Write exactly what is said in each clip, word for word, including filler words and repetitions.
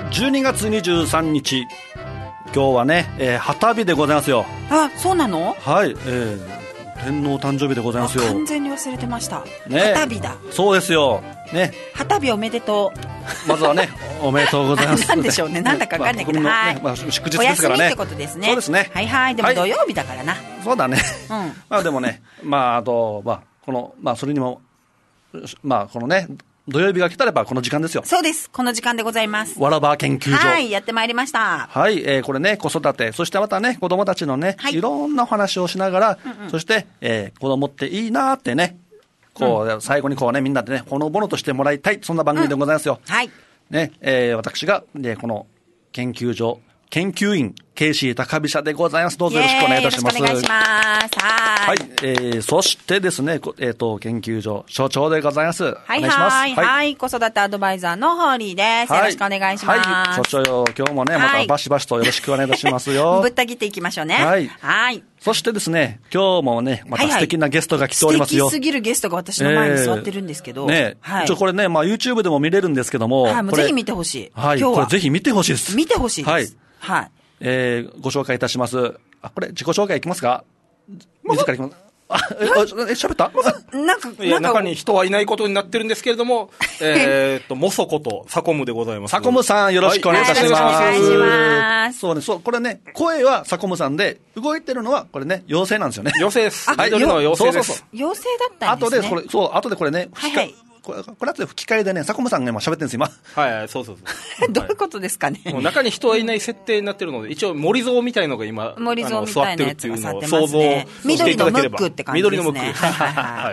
じゅうにがつにじゅうさんにち、今日はね、えー、旗日でございますよ。 あ、そうなの？ はい、えー、天皇誕生日でございますよ。 完全に忘れてました、 ね、 旗日だ。 そうですよ、ね、 旗日おめでとう。まずはねおめでとうございますなんでしょうね、なんだか分かんないけど、まあね、まあ、祝日ですお休からね。 みってことですね。 そうですね。 はいはい。でも土曜日だからな、はい、 そうだね、 うん、 まあでもね、まああと、まあ、この、まあそれにも、まあこのね、土曜日が来たらばこの時間ですよ。 そうです、この時間でございます。 わらば研究所、 はい、やってまいりました。 はい、えー、これね、子育て、そしてまたね、子供たちのね、はい、いろんなお話をしながら、うんうん、そして、えー、子供っていいなってね、こう、うん、最後にこうね、みんなでね、ほのぼのとしてもらいたい、そんな番組でございますよ。うん、はい。ね、えー、私が、ね、この研究所、研究員、ケイシー高飛車でございます。どうぞよろしくお願いいたします。 よろしくお願いします。はい。 はい。えー、そしてですね、えっ、ー、と、研究所所長でございます。 はいはい。 お願いします。 はい、はい。子育てアドバイザーのホーリーです。よろしくお願いします。 はい。所長よ、今日もね、またバシバシとよろしくお願いいたしますよ。 ぶった切っていきましょうね。 はい。 はい。 そしてですね、今日もね、また素敵なゲストが来ておりますよ。 はいはい、素敵すぎるゲストが私の前に座ってるんですけど。 えー、ね、はい。ちょ、これね、まあ YouTube でも見れるんですけども。 はい、もうぜひ見てほしい。 はい。今日はこれぜひ見てほしいです。 見てほしいです。 はい。 はい。 えー、ご紹介いたします。あ、これ自己紹介いきますか？自らいきます。あ、え、喋った？ なんか、いや、中に人はいないことになってるんですけれども、えっと、もそことサコムでございます。 サコムさん、よろしくお願いいたします。 はい、よろしくお願いします。 そうね、そう、これね、声はサコムさんで、動いてるのは、これね、妖精なんですよね。 妖精です。はい、緑の妖精です。 そうそうそう。 妖精だったんですね。 後で、これ、そう、後でこれね、 はいはい。 これ、これ後で吹き替えでね、サコムさんが今喋ってるんです、今。 はい、そうそうそう。 どういうことですかね。 もう中に人はいない設定になってるので、一応森蔵みたいのが今、 森蔵みたいなやつが座ってますね。 想像していただければ。 緑のムックって感じですね。緑のムック。 はい。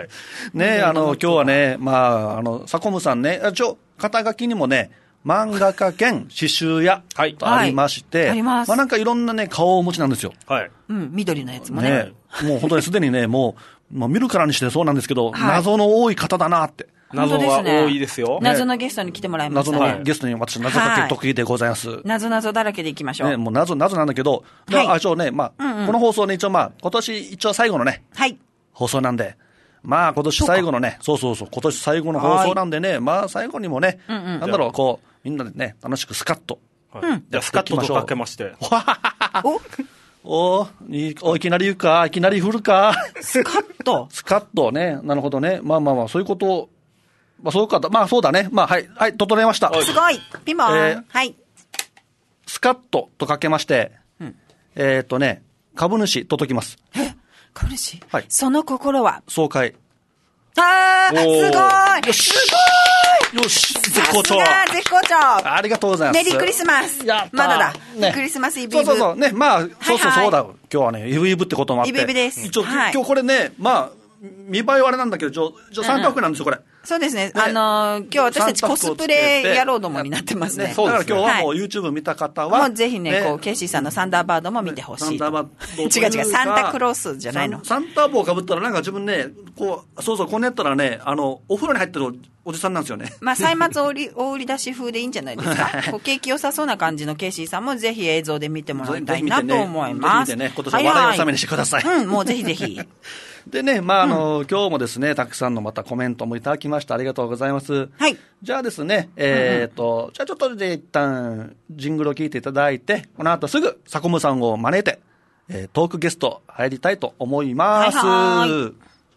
ね、あの、今日はね、まあ、あの、サコムさんね、ちょ、肩書きにもね、漫画家兼刺繍屋とありまして、 はい、あります。 まあなんかいろんなね、顔をお持ちなんですよ。 はい。 うん、緑のやつもね。 ね、もう本当にすでにね、もう、もう見るからにしてそうなんですけど、はい、謎の多い方だなって。 謎は多いですよ。 ね、謎のゲストに来てもらいましたね。 謎のゲストに私、謎かけ得意でございます。はい、 謎謎だらけでいきましょう。 ね、もう謎謎なんだけど、はい、あ、一応ね、まあ、うんうん、この放送ね、一応まあ、今年一応最後のね、 はい。 放送なんで、まあ今年最後のね、そうそうそう、今年最後の放送なんでね、まあ最後にもね、うんうん、なんだろう、こう、みんなでね、楽しくスカッと。 はい、じゃあスカッととかけまして。 おおい, おいきなり言うか、いきなり振るか。 スカッとスカッとね、なるほどね。まあまあまあ、そういうことを、まあそういう方、まあそうだね。まあはい、はい、整えました。 すごいピンポン、えー、はい。 スカッととかけまして、うん、えー、っとね、株主と解きます。 え株主、 はい、 その心は総会。 あー、すごいよしすごいよし絶好調絶好調ありがとうございます。 メリークリスマスまだだ、ね、クリスマスイブイブ。 そうそうそう。ね、まあ、そうそうそうだ。はいはい、今日はね、イブイブってこともあって。 イブイブです。 一応、はい、今日これね、まあ、見栄えはあれなんだけど、ちょ、ちょ、さんぱくなんですよ、これ。 そうですね。ね、あのー、今日私たちコスプレ野郎どもになってますね。 ね、そうだから今日はもう YouTube 見た方は。 もうぜひね、ねこう、ケイシーさんのサンダーバードも見てほしい。サンダーバード。違う違う、サンタクロースじゃないの。 サンタ帽をかぶったらなんか自分ね、こう、そうそう、こうやったらね、あの、お風呂に入ってるおじさんなんですよね。 まあ、歳末大売り、大売り出し風でいいんじゃないですか。こう景気良さそうな感じのケイシーさんもぜひ映像で見てもらいたいなと思います。 ぜひ見てね、今年は笑い納めにしてください。 うん、もうぜひぜひ。 でね、まあ、あの、うん、今日もですね、たくさんのまたコメントもいただきましてありがとうございます。 はい。 じゃあですね、えっ、ー、と、うんうん、じゃあちょっとで一旦、ジングルを聞いていただいて、この後すぐ、サコムさんを招いて、えー、トークゲスト入りたいと思います。はいはい。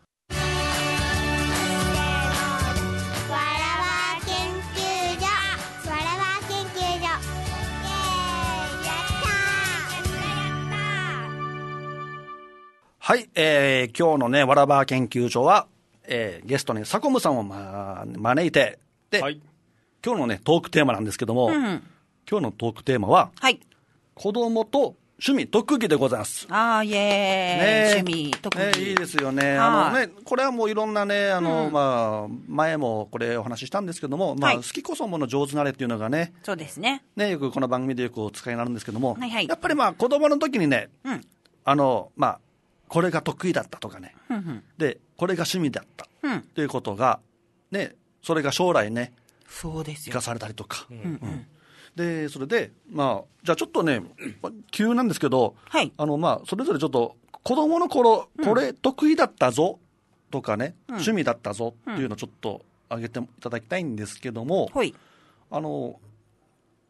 はい、えー、今日のね、わらば研究所は、えー、ゲストにサコムさんを、ま、招いて、で、はい、今日のね、トークテーマなんですけども、うん、今日のトークテーマは、はい、子供と趣味、特技でございます。 あー、イエーイ、ね、趣味、特技。 ね、いいですよね。あのね、これはもういろんなね、あの、うん、まあ、前もこれお話ししたんですけども、まあ、はい、好きこそもの上手なれっていうのがね、 そうですね。 ね、よくこの番組でよくお使いになるんですけども、 はいはい、 やっぱりまあ、子供の時にね、うん、あの、まあ、これが得意だったとかね、うんうん、でこれが趣味だった、うん、ということが、ね、それが将来ね、 そうですよ、 生かされたりとか、うんうん、でそれで、まあ、じゃあちょっとね、急なんですけど、はい、あのまあ、それぞれちょっと子供の頃、うん、これ得意だったぞとかね、うん、趣味だったぞっていうのをちょっと挙げていただきたいんですけども、うん、あの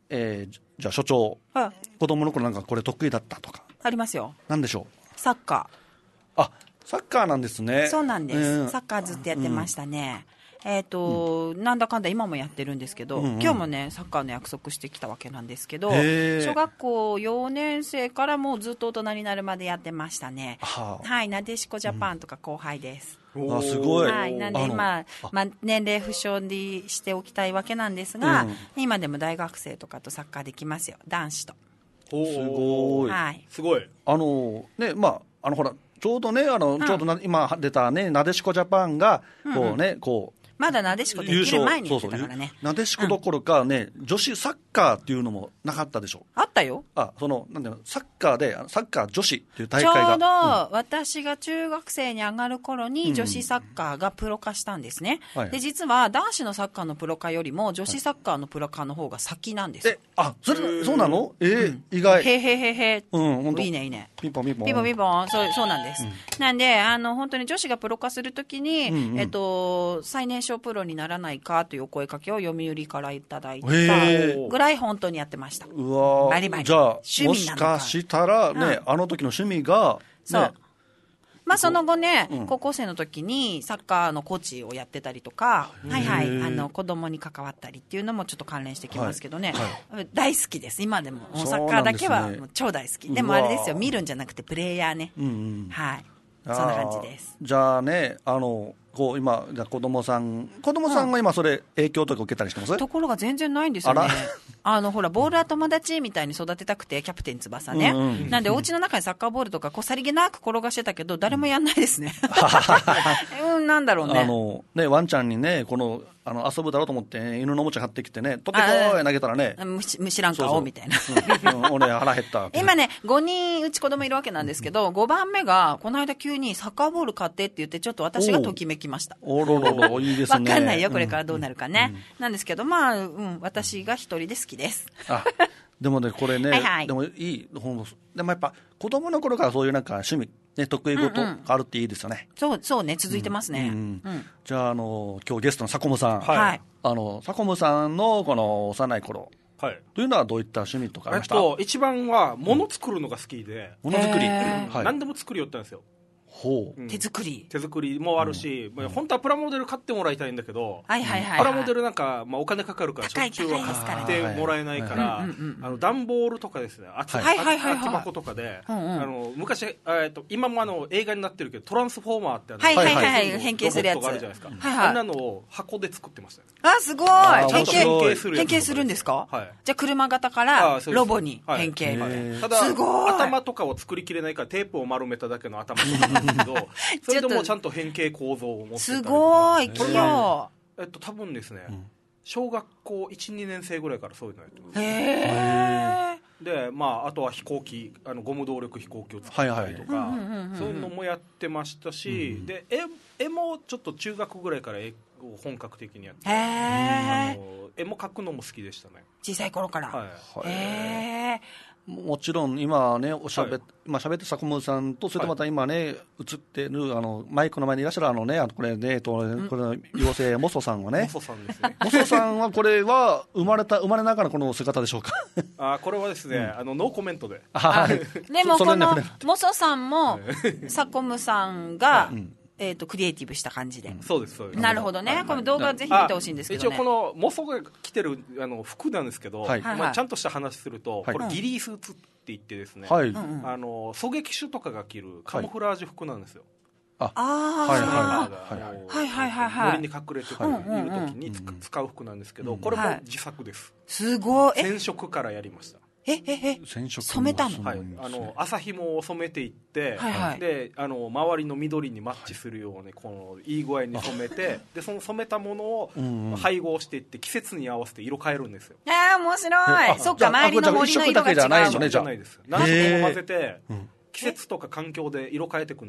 えー、じゃあ所長、 はい、 子供の頃なんかこれ得意だったとか。 ありますよ。 なんでしょう。 サッカー。あ、サッカーなんですね。 そうなんです。 えー、 サッカーずっとやってましたね。うん、えっ、ー、と、うん、なんだかんだ今もやってるんですけど、うんうん、今日もね、サッカーの約束してきたわけなんですけど、小学校よねん生からもうずっと大人になるまでやってましたね。は, はい、なでしこジャパンとか後輩です。 うん、あ、すごい。 はい、なんで今、まあ、年齢不詳にしておきたいわけなんですが、うん、今でも大学生とかとサッカーできますよ、男子と。 すごい。 はい。 すごい。 あの、ね、まあ、あの、ほら、ちょうどね、あの、うん、ちょうどな今出たね、なでしこジャパンが、こうね、うんうん、こう、 まだなでしこできる前にやってたからね。 そうそう、なでしこどころかね、うん、女子サッカーっていうのもなかったでしょ。 あったよ。 あ、その、なんだろう、サッカーで、サッカー女子っていう大会が。 ちょうど、うん、私が中学生に上がる頃に女子サッカーがプロ化したんですね。うん、で、実は男子のサッカーのプロ化よりも女子サッカーのプロ化の方が先なんですよ。 え、あ、それ、そうなの？えーうん、意外。 へへへへ。 うん、本当。 いいね、いいね。 ピンポンピンポン。 ピンポンピンポン。そう、そうなんです。うん、なんで、あの、本当に女子がプロ化するときに、うんうん、えっと、最年少プロにならないかというお声かけを読売からいただいたぐらい本当にやってました。 うわバリバリ。 じゃあ、もしかしたらね、うん、あの時の趣味が、ね、 そう。まあ、その後ね、うん、高校生の時にサッカーのコーチをやってたりとか、はいはい、あの子供に関わったりっていうのもちょっと関連してきますけどね、はいはい、大好きです、今でも。もうサッカーだけはもう超大好き。 で,、ね、でもあれですよ、見るんじゃなくてプレイヤーね、うんうん、はい、そんな感じです。 じゃあね、あのこう今じゃ子供さん子供さんが今それ影響とか受けたりしてます？ ところが全然ないんですよね。あのほらボールは友達みたいに育てたくて、キャプテン翼ね、うんうん、なんでお家の中にサッカーボールとかこうさりげなく転がしてたけど誰もやんないですね。うん、なんだろうね。 あのね、ワンちゃんにね、このあの遊ぶだろうと思って、ね、犬のおもちゃ買ってきてね、取ってこーい投げたらね、 虫なんかをみたいな。 うんうん、俺腹減った今ねごにんうち子供いるわけなんですけど、うん、ごばんめがこの間急にサッカーボール買ってって言って、ちょっと私がときめきました。 おろろろ、いいですね。 わかんないよこれからどうなるかね、うん、なんですけど、まあ、うん、私が一人で好きです。 あ、でもねこれね、はいはい、でもいい、でもやっぱ子供の頃からそういうなんか趣味、ね、得意事があるっていいですよね。 うんうん、そうそうね、続いてますね。 うんうんうん、じゃあ、あの今日ゲストのサコムさん、 はい、 あのサコムさんのこの幼い頃、はい、というのはどういった趣味とかありました？ えっと、一番は物作るのが好きで、 物、うん、作り、 はい、何でも作りよったんですよ。 ほう、 うん、手作り手作りもあるし、うん、本当はプラモデル買ってもらいたいんだけど、 はいはいはいはい、 プラモデルなんか、まあ、お金かかるからしょっちゅうは買ってもらえないから、段ボールとかですね、厚箱とかで、うんうん、あの昔、えー、と今もあの映画になってるけどトランスフォーマーってあの、 はいはいはいはい、変形するやつロボットがあるじゃないですか、 はいはい、 あんなのを箱で作ってましたね。 あ、すごい。変形変形する変形するんですか？はい、じゃあ車型からロボに変形、はいはい、 ただすごい頭とかを作りきれないからテープを丸めただけの頭とかなんですけどそれでもちゃんと変形構造を持ってたりとか。 すごい器用。 えっと多分ですね、うん、小学校いち、にねん生ぐらいからそういうのやってます。 へー。 で、まあ、あとは飛行機、あのゴム動力飛行機を作ったりとか、そういうのもやってましたし、うん、で 絵, 絵もちょっと中学ぐらいから絵を本格的にやって、 へー、 あの絵も描くのも好きでしたね、 小さい頃から。 はい、 へー。 もちろん今ねおしゃべ、はい、今喋ってサコムさんと、それとまた今ね、はい、映ってるあのマイクの前にいらっしゃるあのね、あのこれね、えっとこれ妖精モソさんはね、 モソさんですね。 モソさんはこれは生まれた生まれながらこの姿でしょうか？ あ、これはですね、うん、あのノーコメントで。 はい、でもこのモソさんもサコムさんが、うん、えー、とクリエイティブした感じで、うん、 そうですそうです。 なるほどね、はい、この動画ぜひ見てほしいんですけどね。 一応このモソが着てるあの服なんですけど、はい、まあ、ちゃんとした話すると、はい、これギリースーツって言ってですね、はい、あの狙撃手とかが着るカモフラージュ服なんですよ。 はい、ああ、 はいはいはいはい、森に隠れている時に使う服なんですけど、これも自作です。 すごい。 染色からやりました。 えええ染めたの？ はい、あの麻紐を染めていって、はいはい、であの周りの緑にマッチするようにこのいい具合に染めて、でその染めたものを配合していって季節に合わせて色変えるんですよ。 ああ面白い。そっか、周りの森の色が違う。 じゃないです。何色も混ぜて、うん、季節とか環境で色変えていくんですよ。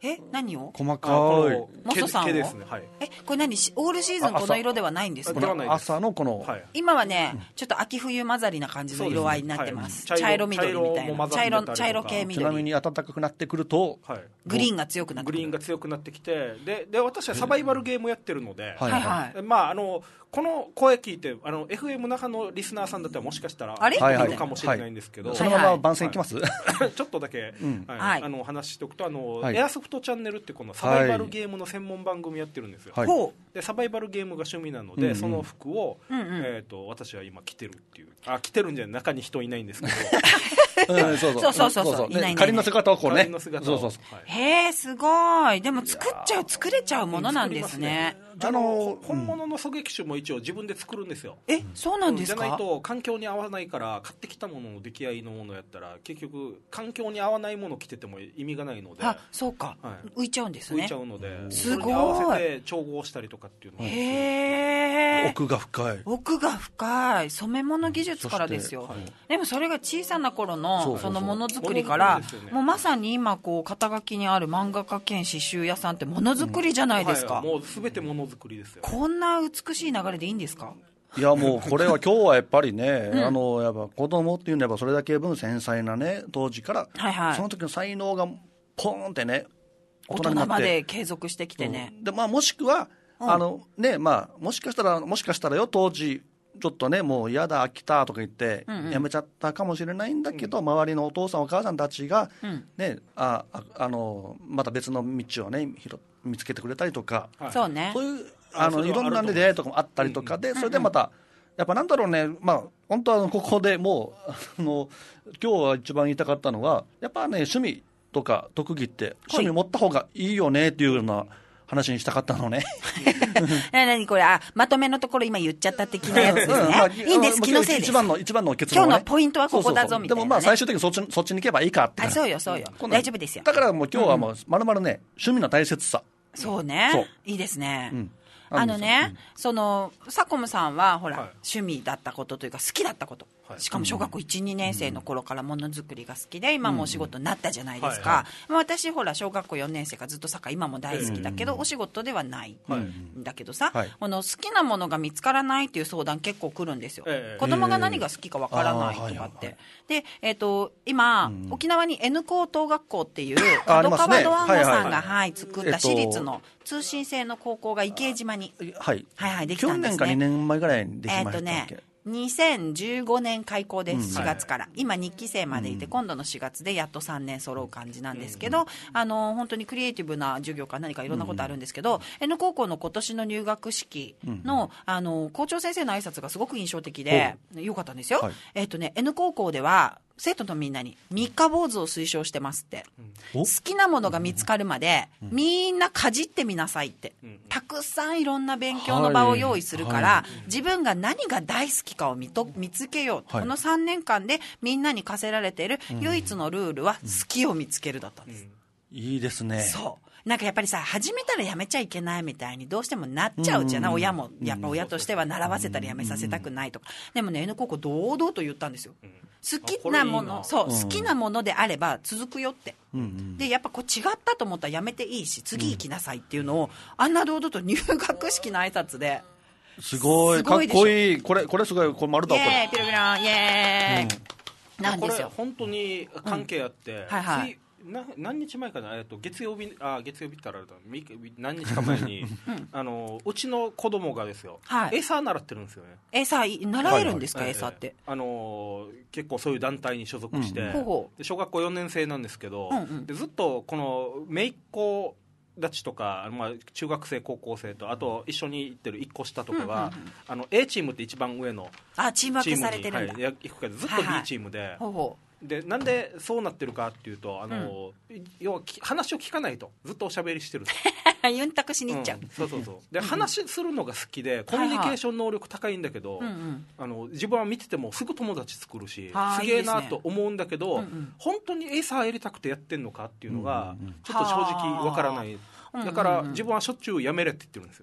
え何を細かいモソさんを毛ですね、はい、 えこれ何オールシーズンこの色ではないんですか？ 朝のこの、 はい、 今はねちょっと秋冬混ざりな感じの色合いになってます、はい、茶色緑みたいな茶色茶色系緑。 ちなみに暖かくなってくると、 はい、 グリーンが強くなってくる。 グリーンが強くなってきて、でで私はサバイバルゲームやってるので、 はいはい、 まああのこの声聞いてあの エフエム 那覇のリスナーさんだったらもしかしたらあれいるかもしれないんですけど、 はいはいはい、そのまま番宣いきます、 はい、ちょっとだけ、うんはい、あの話しておくとあの、はい、エアソフトチャンネルってこのサバイバルゲームの専門番組やってるんですよ、はい、でサバイバルゲームが趣味なので、うんうん、その服を、うんうんえー、と私は今着てるっていうあ着てるんじゃ中に人いないんですけどうん、そうそうそうそうそう、 ね、仮の姿をこうね、 そうそうそう、 はい、へえすごい。でも作っちゃう作れちゃうものなんですね。 あの本物の狙撃手も一応自分で作るんですよ。 えそうなんですか？ じゃないと環境に合わないから買ってきたものの出来合いのものやったら結局環境に合わないもの着てても意味がないので、 あそうか、はい、浮いちゃうんですね。 浮いちゃうので、 すごい。 それに合わせて調合したりとかっていうのをへえ奥が深い奥が深い染め物技術からですよ、はい、でもそれが小さな頃のそのものづくりから、ね、もうまさに今こう肩書きにある漫画家兼刺繍屋さんってものづくりじゃないですか、 うんはい、もう全てものづくりですよ。 こんな美しい流れでいいんですか？ いやもうこれは今日はやっぱりね、うん、あのやっぱ子供っていうのはそれだけ分繊細なね当時から、はいはい、その時の才能がポーンってね大人になって大人まで継続してきてね、 うんでまあ、もしくは、うんあのねまあ、もしかしたらもしかしたらよ当時ちょっとねもう嫌だ飽きたとか言ってやめちゃったかもしれないんだけど、うんうん、周りのお父さんお母さんたちが、うんね、あああのまた別の道をね見つけてくれたりとか、 はい、そうねそういうあのいろんな出会いとかもあったりとかで、うんうん、それでまたやっぱなんだろうね、まあ、本当はここでもうあの今日は一番言いたかったのはやっぱね趣味とか特技って趣味持った方がいいよねっていうような話にしたかったのね何これあまとめのところ今言っちゃった的なやつですね、うんまあ、いいんです気のせいです。 一番の一番の結論は、ね、 今日のポイントはここだぞみたいな、ね、 でもまあ最終的にそっちそっちに行けばいいかって、 あそうよそうよ、うん、大丈夫ですよ。 だからもう今日はもうまるまるね趣味の大切さ。 そうねそういいですね、うんあのね、うん、そのサコムさんはほら、はい、趣味だったことというか好きだったこと、はい、しかも小学校 いち,に 年生の頃からものづくりが好きで今もお仕事になったじゃないですか、うんはいはい、私ほら小学校よねん生からずっとサッカー今も大好きだけど、うん、お仕事ではない、はい、んだけどさ、はい、この好きなものが見つからないっていう相談結構来るんですよ、えー、子供が何が好きかわからないとかって、えーで、えー、と今、うん、沖縄に N 高等学校っていう角川ドワンゴさんが、はいはい、作った私立の通信制の高校が池江島に、はいはいはい、できたんですね。 去年かにねんまえぐらいにできましたっけ？えー、とねにせんじゅうごねん開校です、しがつから、うん、今にき生までいて、うん、今度のしがつでやっとさんねん揃う感じなんですけど、うん、あの本当にクリエイティブな授業か何かいろんなことあるんですけど、うん、N 高校の今年の入学式の、うん、あの校長先生の挨拶がすごく印象的で、うん、よかったんですよ、はい、えーとね、N 高校では生徒のみんなに三日坊主を推奨してますって、うん、好きなものが見つかるまで、うん、みんなかじってみなさいって、うん、たくさんいろんな勉強の場を用意するから、はい、自分が何が大好きかを見と見つけよう、はい、このさんねんかんでみんなに課せられている唯一のルールは好きを見つけるだったんです、 うん、いいですね。 そうなんかやっぱりさ始めたらやめちゃいけないみたいにどうしてもなっちゃうじゃない、うん、親もやっぱ親としては習わせたりやめさせたくないとか、でもね N 高校堂々と言ったんですよ、うん、好きなものそう、うん、好きなものであれば続くよって、うん、でやっぱこう違ったと思ったらやめていいし次行きなさいっていうのを、うん、あんな堂々と入学式の挨拶ですごいかっこいい。これこれすごいこれ丸だこれイエーイピロピロンイエーイ、うん、なんですよ。 これ本当に関係あって、うん、 はいはいな何日前かな、えっと、月曜日あ月曜日って言ったら何日か前に、うん、あのうちの子供がですよ、はい、エーサー習ってるんですよね。 エーサー習えるんですか、はいはい、エーサーって、 あの結構そういう団体に所属して、うん、で小学校よねん生なんですけど、うんうん、でずっとこの姪っ子たちとか、まあ、中学生高校生とあと一緒に行ってるいっこ下とかが、うんうんうん、あの A チームって一番上のあチーム分けされてるんだ、 はい、行くけどずっと B チームで、はいはい、ほうほうでなんでそうなってるかっていうとあの、うん、要は話を聞かないとずっとおしゃべりしてるとユンタクしに行っちゃう、 うん、そうそうそうで、うん、話するのが好きでコミュニケーション能力高いんだけど、はいはい、あの自分は見ててもすぐ友達作るしすげえなと思うんだけど、いいですね、うんうん、本当にエーサーやりたくてやってんのかっていうのがちょっと正直わからない、だから自分はしょっちゅうやめれって言ってるんですよ。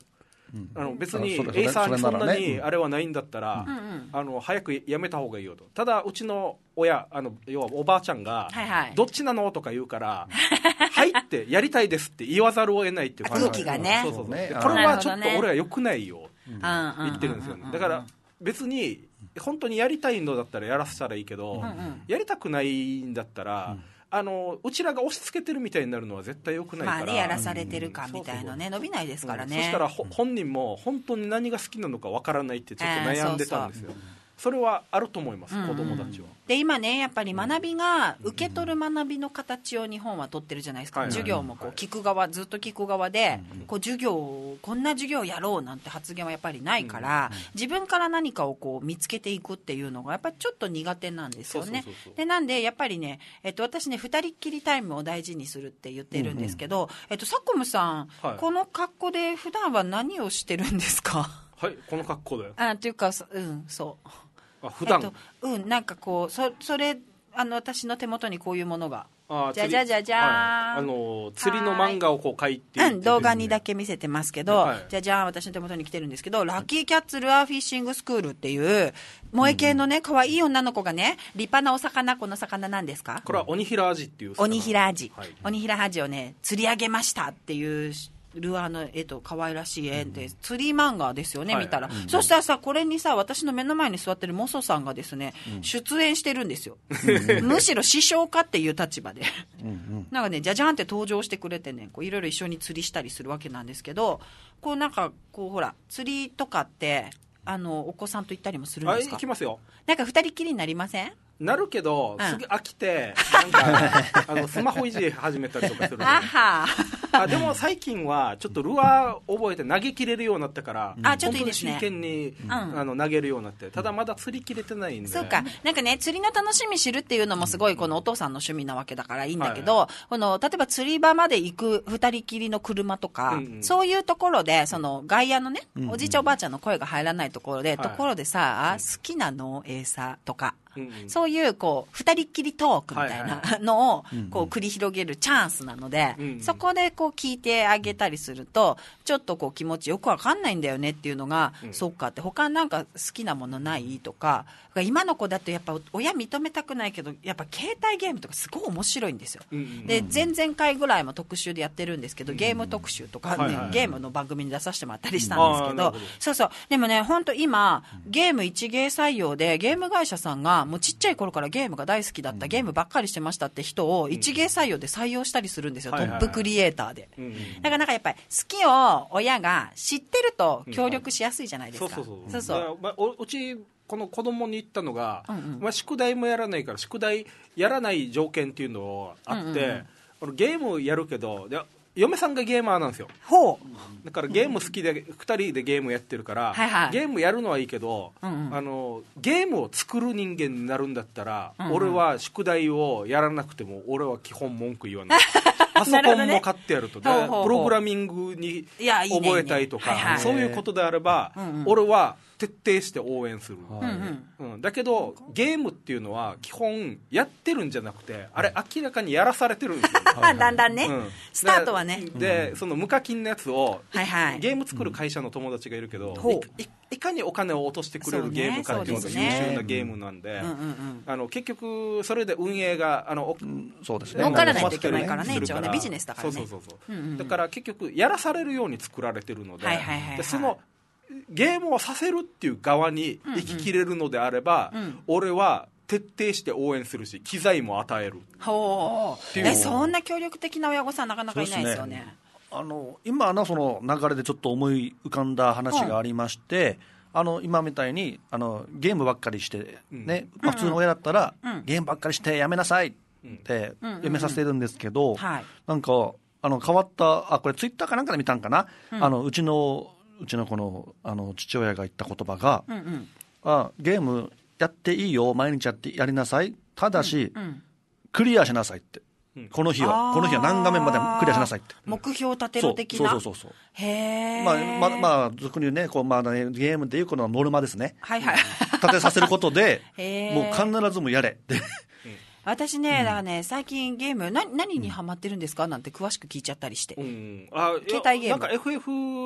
あの別にエイサーにそんなにあれはないんだったら、あの早くやめた方がいいよと。ただうちの親、あの要はおばあちゃんが、はいはい、どっちなのとか言うからはいってやりたいですって言わざるを得ないっていう感じ。 空気がね。 そうそうそう、ね、これはちょっと俺は良くないよ、うん、言ってるんですよね。だから別に本当にやりたいのだったらやらせたらいいけど、うんうん、やりたくないんだったら、うん、あのうちらが押し付けてるみたいになるのは絶対良くないから、 まあね、やらされてるかみたいなね、伸びないですからね、 うん、そしたら本人も本当に何が好きなのかわからないってちょっと悩んでたんですよ、えー、そうそう、それはあると思います、うんうん、子供たちは。 で今ねやっぱり学びが受け取る学びの形を日本は取ってるじゃないですか、うんうん、授業もこう聞く側、ずっと聞く側で、うんうん、こう授業をこんな授業やろうなんて発言はやっぱりないから、うんうん、自分から何かをこう見つけていくっていうのがやっぱりちょっと苦手なんですよね。でなんでやっぱりね、えっと、私ね二人っきりタイムを大事にするって言ってるんですけど、うんうん、えっと、サコムさん、はい、この格好で普段は何をしてるんですか？ はい、この格好であというか、うんそうあ普段、 えっと、うんなんかこう そ, それあの私の手元にこういうものがあじゃじゃじゃじゃーん、 はい、あの釣りの漫画をこう書いていて、ね、 うん、動画にだけ見せてますけど、はい、じゃじゃーん私の手元に来てるんですけど、ラッキーキャッツルアーフィッシングスクールっていう萌え系のね可愛い女の子がね立派なお魚、この魚なんですか？ これはオニヒラアジっていう魚。 オニヒラアジ、はい、オニヒラアジをね釣り上げましたっていうルアーの絵と可愛らしい絵で、うん、釣り漫画ですよね、はい、見たら、うん、そしたらさこれにさ私の目の前に座ってるモソさんがですね、うん、出演してるんですよむしろ師匠家っていう立場でうん、うん、なんかねじゃじゃんって登場してくれてね、こういろいろ一緒に釣りしたりするわけなんですけど、こうなんかこうほら釣りとかってあのお子さんと行ったりもするんですか？ 行きますよ。 なんか二人きりになりません？ なるけど、うん、すぐ飽きてなんかあのスマホいじ始めたりとかするのであはあでも最近はちょっとルアー覚えて投げ切れるようになったから、 あちょっといいですね、 本当に真剣に、うん、あの投げるようになって、ただまだ釣り切れてないんで。 そうか、なんかね釣りの楽しみ知るっていうのもすごいこのお父さんの趣味なわけだからいいんだけど、はいはい、この例えば釣り場まで行く二人きりの車とか、うんうん、そういうところでその外野のね、うんうん、おじいちゃんおばあちゃんの声が入らないところで、はい、ところでさ、好きなのエーサーとか、うんうん、そういうこう二人っきりトークみたいなのをこう繰り広げるチャンスなので、うんうん、そこでこう聞いてあげたりするとちょっとこう気持ちよくわかんないんだよねっていうのが、うん、そうかって他なんか好きなものないとか、今の子だとやっぱ親認めたくないけどやっぱ携帯ゲームとかすごい面白いんですよ、うんうん、で前々回ぐらいも特集でやってるんですけど、ゲーム特集とか、ね、うんうん、ゲームの番組に出させてもらったりしたんですけど、うん、そうそう、でもね本当今ゲーム一芸採用でゲーム会社さんがもうちっちゃい頃からゲームが大好きだった、うん、ゲームばっかりしてましたって人を一芸採用で採用したりするんですよ、うん、トップクリエイターで、はいはいはい、だからなんかやっぱり好きを親が知ってると協力しやすいじゃないですか、うん、そうそうそうそうそう、 まあ、おうちこの子供に言ったのが、うんうん、まあ、宿題もやらないから宿題やらない条件っていうのがあって、うんうんうん、このゲームやるけど嫁さんがゲーマーなんですよ。 ほうだからゲーム好きでふたりでゲームやってるから、はいはい、ゲームやるのはいいけど、うんうん、あのゲームを作る人間になるんだったら、うんうん、俺は宿題をやらなくても俺は基本文句言わないパソコンも買ってやると、ね、ほうほうほう、プログラミングに覚えたいとか、いいねいいね、そういうことであれば、うんうん、俺は徹底して応援する、うんうんうん、だけどゲームっていうのは基本やってるんじゃなくてあれ明らかにやらされてるんですよだんだんね、うん、スタートはねで、うん、その無課金のやつを、はいはい、ゲーム作る会社の友達がいるけど、うん、い, い, いかにお金を落としてくれるゲームかっていうのが優秀なゲームなんで、あの結局それで運営があの、うん、 そうですね、儲からないといけないからね、一応ねビジネスだからね、 そうそうそうそう、うんうん、だから結局やらされるように作られてるので、はいはいはいはい、でそのゲームをさせるっていう側に生ききれるのであれば、うんうん、俺は徹底して応援するし機材も与える。 ほう、えそんな協力的な親御さんなかなかいないですよね。 あの今のその流れでちょっと思い浮かんだ話がありまして、うん、あの今みたいにあのゲームばっかりしてね、うん、まあ、普通の親だったら、うん、ゲームばっかりしてやめなさいってやめさせてるんですけど、うんうんうん、なんかあの変わったあこれツイッターかなんかで見たんかな、うん、あのうちのうちのこの、あの父親が言った言葉が、うんうん、あゲームやっていいよ毎日やってやりなさいただし、うんうん、クリアしなさいって、うん、この日はこの日は何画面までクリアしなさいって目標立てろ的な。 そうそうそうそう、 へー、 まあまあまあ俗に言うねこう、まあね、ゲームでいうこのノルマですね、 はいはい、 立てさせることでもう必ずもやれって私ね、うん、だからね最近ゲームな何にハマってるんですかなんて詳しく聞いちゃったりして、うん、 あ携帯ゲームなんか エフエフ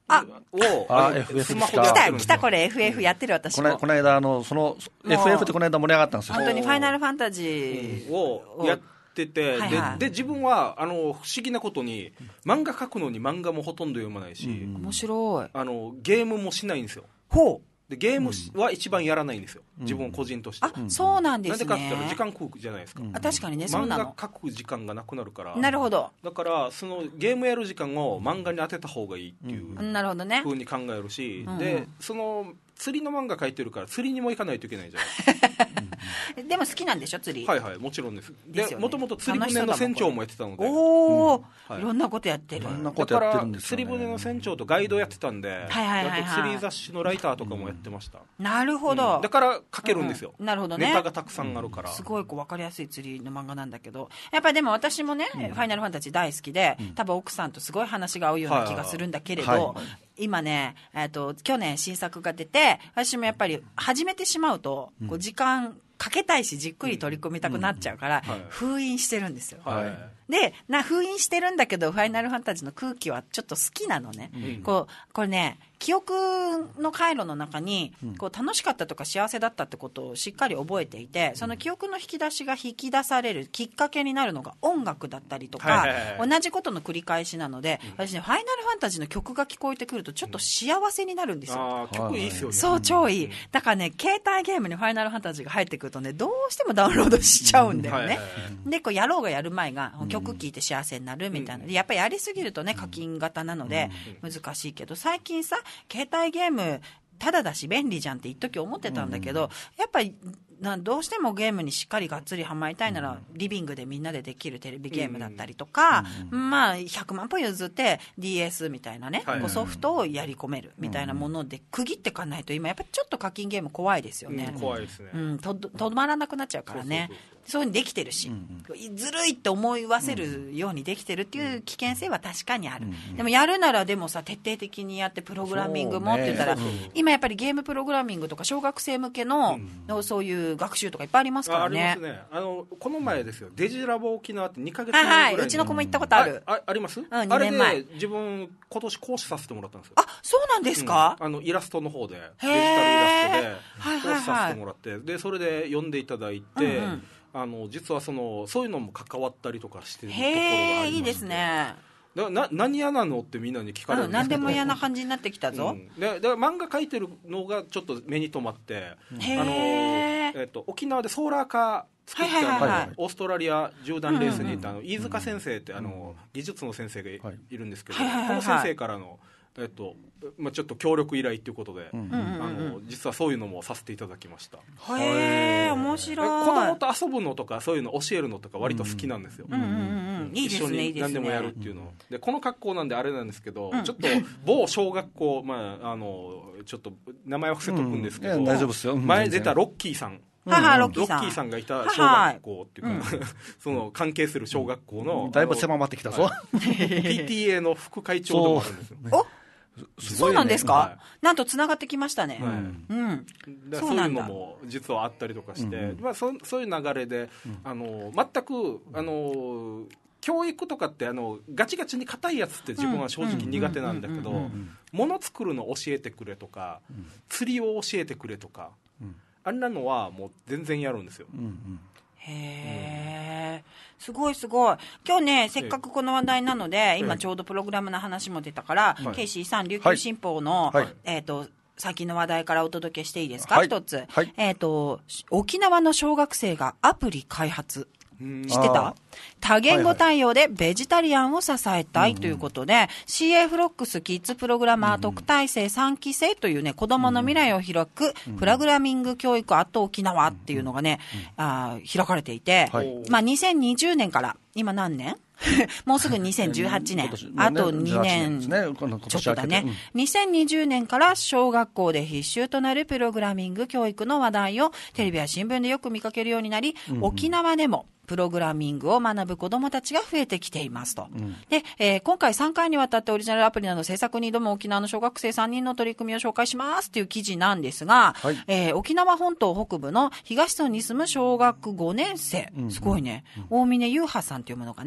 をあ エフエフスマホでや来た、 ってるんですよ。 来たこれ エフエフ やってる私も。 このこの間、あの、その、エフエフ ってこの間盛り上がったんですよ。 本当にファイナルファンタジーをやってて、 はいはい、 で, で自分はあの不思議なことに漫画描くのに漫画もほとんど読まないし、うん、 面白い。 あのゲームもしないんですよ。 ほう。 でゲームは一番やらないんですよ、うん、自分個人として。 あ、そうなんですね。 なんでかって言ったら時間食うじゃないですか、うん、 あ、確かにね、そうなの。 漫画描く時間がなくなるから。 なるほど。 だからそのゲームやる時間を漫画に当てた方がいいっていう、うん、 なるほどね、 風に考えるし、 うん、 でその釣りの漫画描いてるから釣りにも行かないといけないじゃないですかでも好きなんでしょ釣り。 はいはい、もちろんです。でもともと釣り船の船長もやってたので。 おお、 うんはい、 いろんなことやってる。 いろんなことやってるんですよね。 だから釣り船の船長とガイドやってたんで、 はいはいはいはい、 あと釣り雑誌のライターとかもやってました。 うん、なるほど、 うん、だから書けるんですよ、 うん、なるほどね。 ネタがたくさんあるから、 うん、すごいこう分かりやすい釣りの漫画なんだけど、やっぱりでも私もね、うん、ファイナルファンタジー大好きで、うん、多分奥さんとすごい話が合うような気がするんだけれど、はいはいはい、今ね、えーと、去年新作が出て、私もやっぱり始めてしまうと、うん、こう時間かけたいしじっくり取り組みたくなっちゃうから、うんうんはい、封印してるんですよ、はい、でな封印してるんだけどファイナルファンタジーの空気はちょっと好きなのね、うん、こうこれね記憶の回路の中にこう楽しかったとか幸せだったってことをしっかり覚えていて、その記憶の引き出しが引き出されるきっかけになるのが音楽だったりとか、はいはいはい、同じことの繰り返しなので、うん、私ねファイナルファンタジーの曲が聞こえてくるとちょっと幸せになるんですよ、うん、 あ曲いいっすよね。 そう超いい。だからね携帯ゲームにファイナルファンタジーが入ってくるとねどうしてもダウンロードしちゃうんだよね、うんはいはいはい、でこうやろうがやる前が曲聴いて幸せになるみたいな、うん、やっぱりやりすぎるとね課金型なので難しいけど、最近さ携帯ゲームただだし便利じゃんって一時思ってたんだけど、やっぱりなどうしてもゲームにしっかりがっつりハマりたいなら、リビングでみんなでできるテレビゲームだったりとか、うん、まあひゃくまん歩譲って ディーエス みたいなね、はいはいはい、ソフトをやり込めるみたいなもので区切っていかないと今やっぱりちょっと課金ゲーム怖いですよね、 うん、怖いですね、 うん、とどまらなくなっちゃうからね。そうそうそう、そういうふうにできてるし、うんうん、ずるいって思いわせるようにできてるっていう危険性は確かにある、うんうん、でもやるならでもさ徹底的にやってプログラミングもって言ったら、ね、今やっぱりゲームプログラミングとか小学生向け の,、うん、そういう学習とかいっぱいありますからね。 ありますね。あのこの前ですよ、デジラボ沖縄ってにかげつまえぐらいに、 はいはい、うちの子も行ったことある。 あ, あ, あります、うん、 にねんまえ。 あれで自分今年講師させてもらったんですよ。 あ、そうなんですか、 うん、あのイラストの方でデジタルイラストで講師させてもらって、 はいはいはい、 でそれで読んでいただいて、うんうん、あの実はそのそういうのも関わったりとかしてるところがありまして、 へー、いいですね。 だな何嫌なのってみんなに聞かれるんですけど、うん、 何でも嫌な感じになってきたぞ、 うん、でだから漫画描いてるのがちょっと目に留まって、 うん、あのえーと、沖縄でソーラーカー作って、はいはいはい、オーストラリア縦断レースに行った、うんうんうん、飯塚先生ってあの技術の先生が い,、はい、いるんですけど、はいはいはいはい、この先生からのえっとまあ、ちょっと協力依頼ということで、うんうんうん、あの実はそういうのもさせていただきました。 へー、面白い。 子供と遊ぶのとかそういうの教えるのとか割と好きなんですよ、 うんうんうんうん、いいですね、 一緒に何でもやるっていうので、この格好なんであれなんですけど、うん、ちょっと某小学校、まあ、あのちょっと名前を伏せとくんですけど、うん、 大丈夫ですよ、 前出たロッキーさん、 ははロッキーさん、 ロッキーさんがいた小学校っていうか、うん、その関係する小学校の、 うん、だいぶ狭まってきたぞ、 はい、ピーティーエー の副会長でもあるんですよ。 おすごいね、そうなんですか、はい、なんとつながってきましたね、はい、 うん、だそういうのも実はあったりとかして、うんまあ、そ, そういう流れで、うん、あの全くあの教育とかってあのガチガチに硬いやつって自分は正直苦手なんだけど、物作るの教えてくれとか、うん、釣りを教えてくれとか、うん、あんなのはもう全然やるんですよ、うんうんへー、すごいすごい。今日ねせっかくこの話題なので、今ちょうどプログラムの話も出たから、はい、ケイシーさん琉球新報の、はいえー、と最近の話題からお届けしていいですか、はい、一つ、はいえー、と沖縄の小学生がアプリ開発知ってた？多言語対応でベジタリアンを支えたいということで、はいはい、シーエー フロックスキッズプログラマー特待生さんき生というね、子供の未来を開くプログラミング教育アット沖縄っていうのがね、あ開かれていて、はい、まあにせんにじゅうねんから今何年もうすぐにせんじゅうはちねん、あとにねんちょっとだね、うん、にせんにじゅうねんから小学校で必修となるプログラミング教育の話題をテレビや新聞でよく見かけるようになり、うんうん、沖縄でもプログラミングを学ぶ子どもたちが増えてきていますと、うん、で、えー、今回さんかいにわたってオリジナルアプリなど制作に挑む沖縄の小学生さんにんの取り組みを紹介しますっていう記事なんですが、はいえー、沖縄本島北部の東村に住む小学ごねん生、うん、すごいね、うん、大峰優葉さんというものかな、ゆい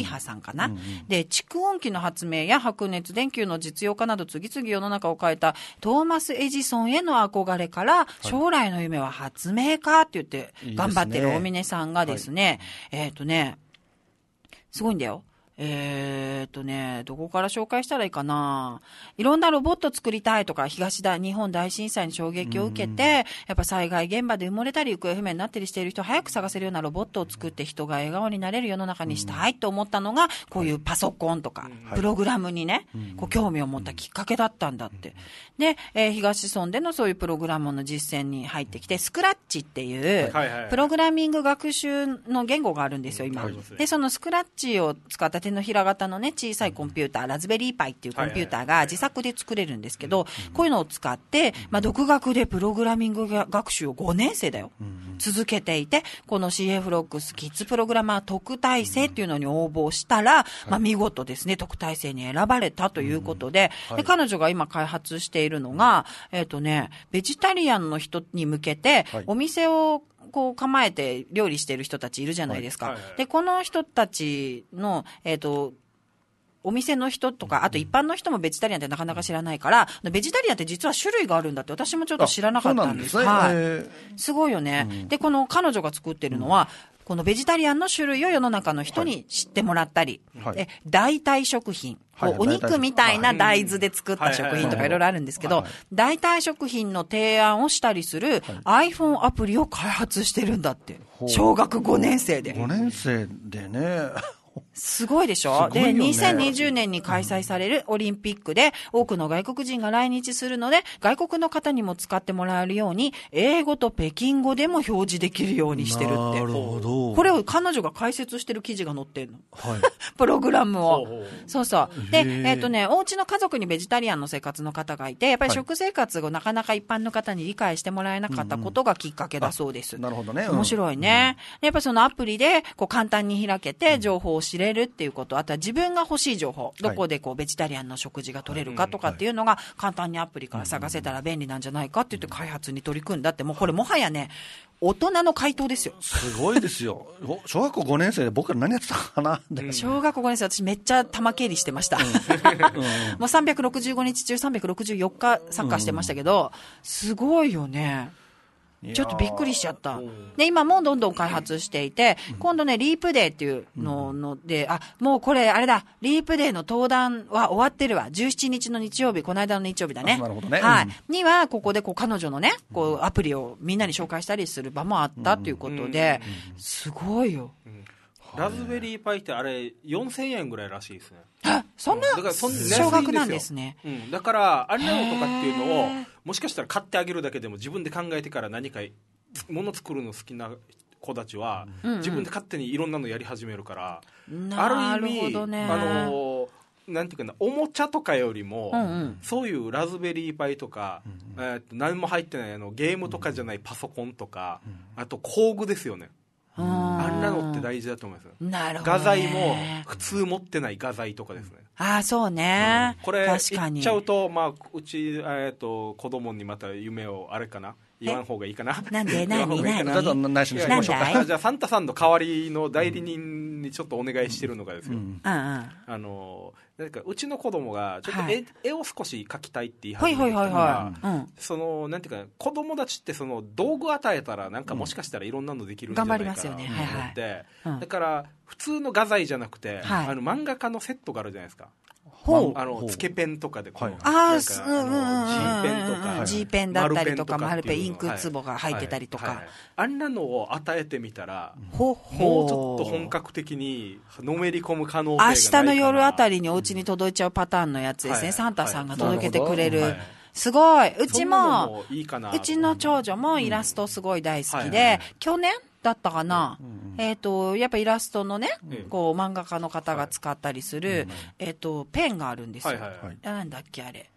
ハさんかな、うんうん、で蓄音機の発明や白熱電球の実用化など次々世の中を変えたトーマス・エジソンへの憧れから、はい、将来の夢は発明家って言って頑張ってる大峰さんがですね、はい、えっ、ー、とねすごいんだよ。えーっとね、どこから紹介したらいいかな。いろんなロボット作りたいとか、東大、日本大震災に衝撃を受けて、やっぱ災害現場で埋もれたり行方不明になったりしている人を早く探せるようなロボットを作って人が笑顔になれる世の中にしたいと思ったのが、こういうパソコンとか、プログラムにね、こう興味を持ったきっかけだったんだって。で、えー、東村でのそういうプログラムの実践に入ってきて、スクラッチっていう、プログラミング学習の言語があるんですよ、今。で、そのスクラッチを使った手のひら型のね、小さいコンピューター、ラズベリーパイっていうコンピューターが自作で作れるんですけど、こういうのを使って、まあ、独学でプログラミング学習をごねん生だよ、続けていて、この シーエフロックス キッズプログラマー特待生っていうのに応募したら、まあ、見事ですね、特待生に選ばれたということで、で彼女が今開発しているのが、えっとね、ベジタリアンの人に向けて、お店をこう構えて料理している人たちいるじゃないですか。はいはいはい、で、この人たちの、えっと、お店の人とか、あと一般の人もベジタリアンってなかなか知らないから、ベジタリアンって実は種類があるんだって私もちょっと知らなかったんです。そうなんですね。はい。すごいよね。うん、で、この彼女が作ってるのは、うん、このベジタリアンの種類を世の中の人に知ってもらったり、はい、え代替食品、はい、お肉みたいな大豆で作った食品とかいろいろあるんですけど、代替食品の提案をしたりする iPhone アプリを開発してるんだって。小学ごねん生で。 ごねん生でね。 すごいでしょ、ね、で、にせんにじゅうねんに開催されるオリンピックで多くの外国人が来日するので、外国の方にも使ってもらえるように、英語と北京語でも表示できるようにしてるって。なるほど。これを彼女が解説してる記事が載ってるの。はい。プログラムを。そうそう。で、えっとね、お家の家族にベジタリアンの生活の方がいて、やっぱり食生活をなかなか一般の方に理解してもらえなかったことがきっかけだそうです。 うんうん、なるほどね。 うん、面白いね。うん、やっぱそのアプリで、こう簡単に開けて情報を知れるっていうこと、あとは自分が欲しい情報、どこでこうベジタリアンの食事が取れるかとかっていうのが簡単にアプリから探せたら便利なんじゃないかって言って開発に取り組んだって、もうこれもはやね、大人の回答ですよ。 すごいですよ。小学校ごねん生で僕ら何やってたかな、 うん、小学校ごねん生、私めっちゃ玉蹴りしてました。うん、もうさんびゃくろくじゅうごにち中さんびゃくろくじゅうよっかサッカーしてましたけど、すごいよね。ちょっとびっくりしちゃった。で、今もうどんどん開発していて、今度ね、リープデーっていうのので、あ、もうこれ、あれだ、リープデーの登壇は終わってるわ。じゅうしちにちの日曜日、この間の日曜日だね。 なるほどね。 はい。には、ここでこう彼女のね、こうアプリをみんなに紹介したりする場もあったということで、すごいよ。 ラズベリーパイってあれよんせんえんぐらいらしいですね。 あ、そんな少額なんですね。 うん、だからあれなのとかっていうのをもしかしたら買ってあげるだけでも自分で考えてから何か物作るの好きな子たちは自分で勝手にいろんなのやり始めるから、うんうん、ある意味、ね、あのなんていうかな、おもちゃとかよりも、うんうん、そういうラズベリーパイとか、うんうん、えー、何も入ってないあのゲームとかじゃないパソコンとか、うん、あと工具ですよね。あんなのって大事だと思います。 なるほど、ね。 画材も普通持ってない画材とかですね。 ああ、そうね。 うん、これ言っちゃうと、まあ、うち、えっと、子供にまた夢を、あれかな言わん方がいいかな。 なんで何何何何じゃあサンタさんの代わりの代理人にちょっとお願いしてるのがですよ、うん、あのなんかうちの子供がちょっと 絵,、はい、絵を少し描きたいって言い始めてきたら、そのなんていうか子供たちってその道具与えたらなんかもしかしたらいろんなのできるんじゃないかなと思って、うん、だから普通の画材じゃなくて、はい、あの漫画家のセットがあるじゃないですか。ほう、あのつけペンとかでこう、はい、 ああ、G ペンとか G ペンだったりとか丸ペン、インクツボが入ってたりとか、はいはいはい、 あんなのを与えてみたら、ほもうちょっと本格的にのめり込む可能性がないかな。 明日の夜あたりにお家に届いちゃうパターンのやつですね、はい、サンタさんが届けてくれる、はい、すごい。うちも、いいかな、うちの長女もイラストすごい大好きで、うんはいはい、去年だったかな、うんうん、えっ、ー、とやっぱイラストのね、うん、こう漫画家の方が使ったりする、はい、えっ、ー、とペンがあるんですよ、はいはいはい、なんだっけあれ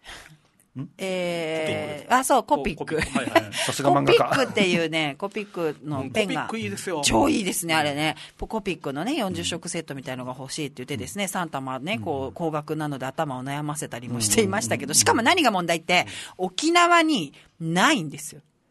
えー、あ、そう、コピック。はいはい、さすが漫画家。コピックっていうね、コピックのペンが。 コピックいいですよ。 超いいですね、あれね。コピックのね、よんじゅっしょくセットみたいのが欲しいって言ってですね、サンタもね、こう、高額なので頭を悩ませたりもしていましたけど、しかも何が問題って、沖縄にないんですよ。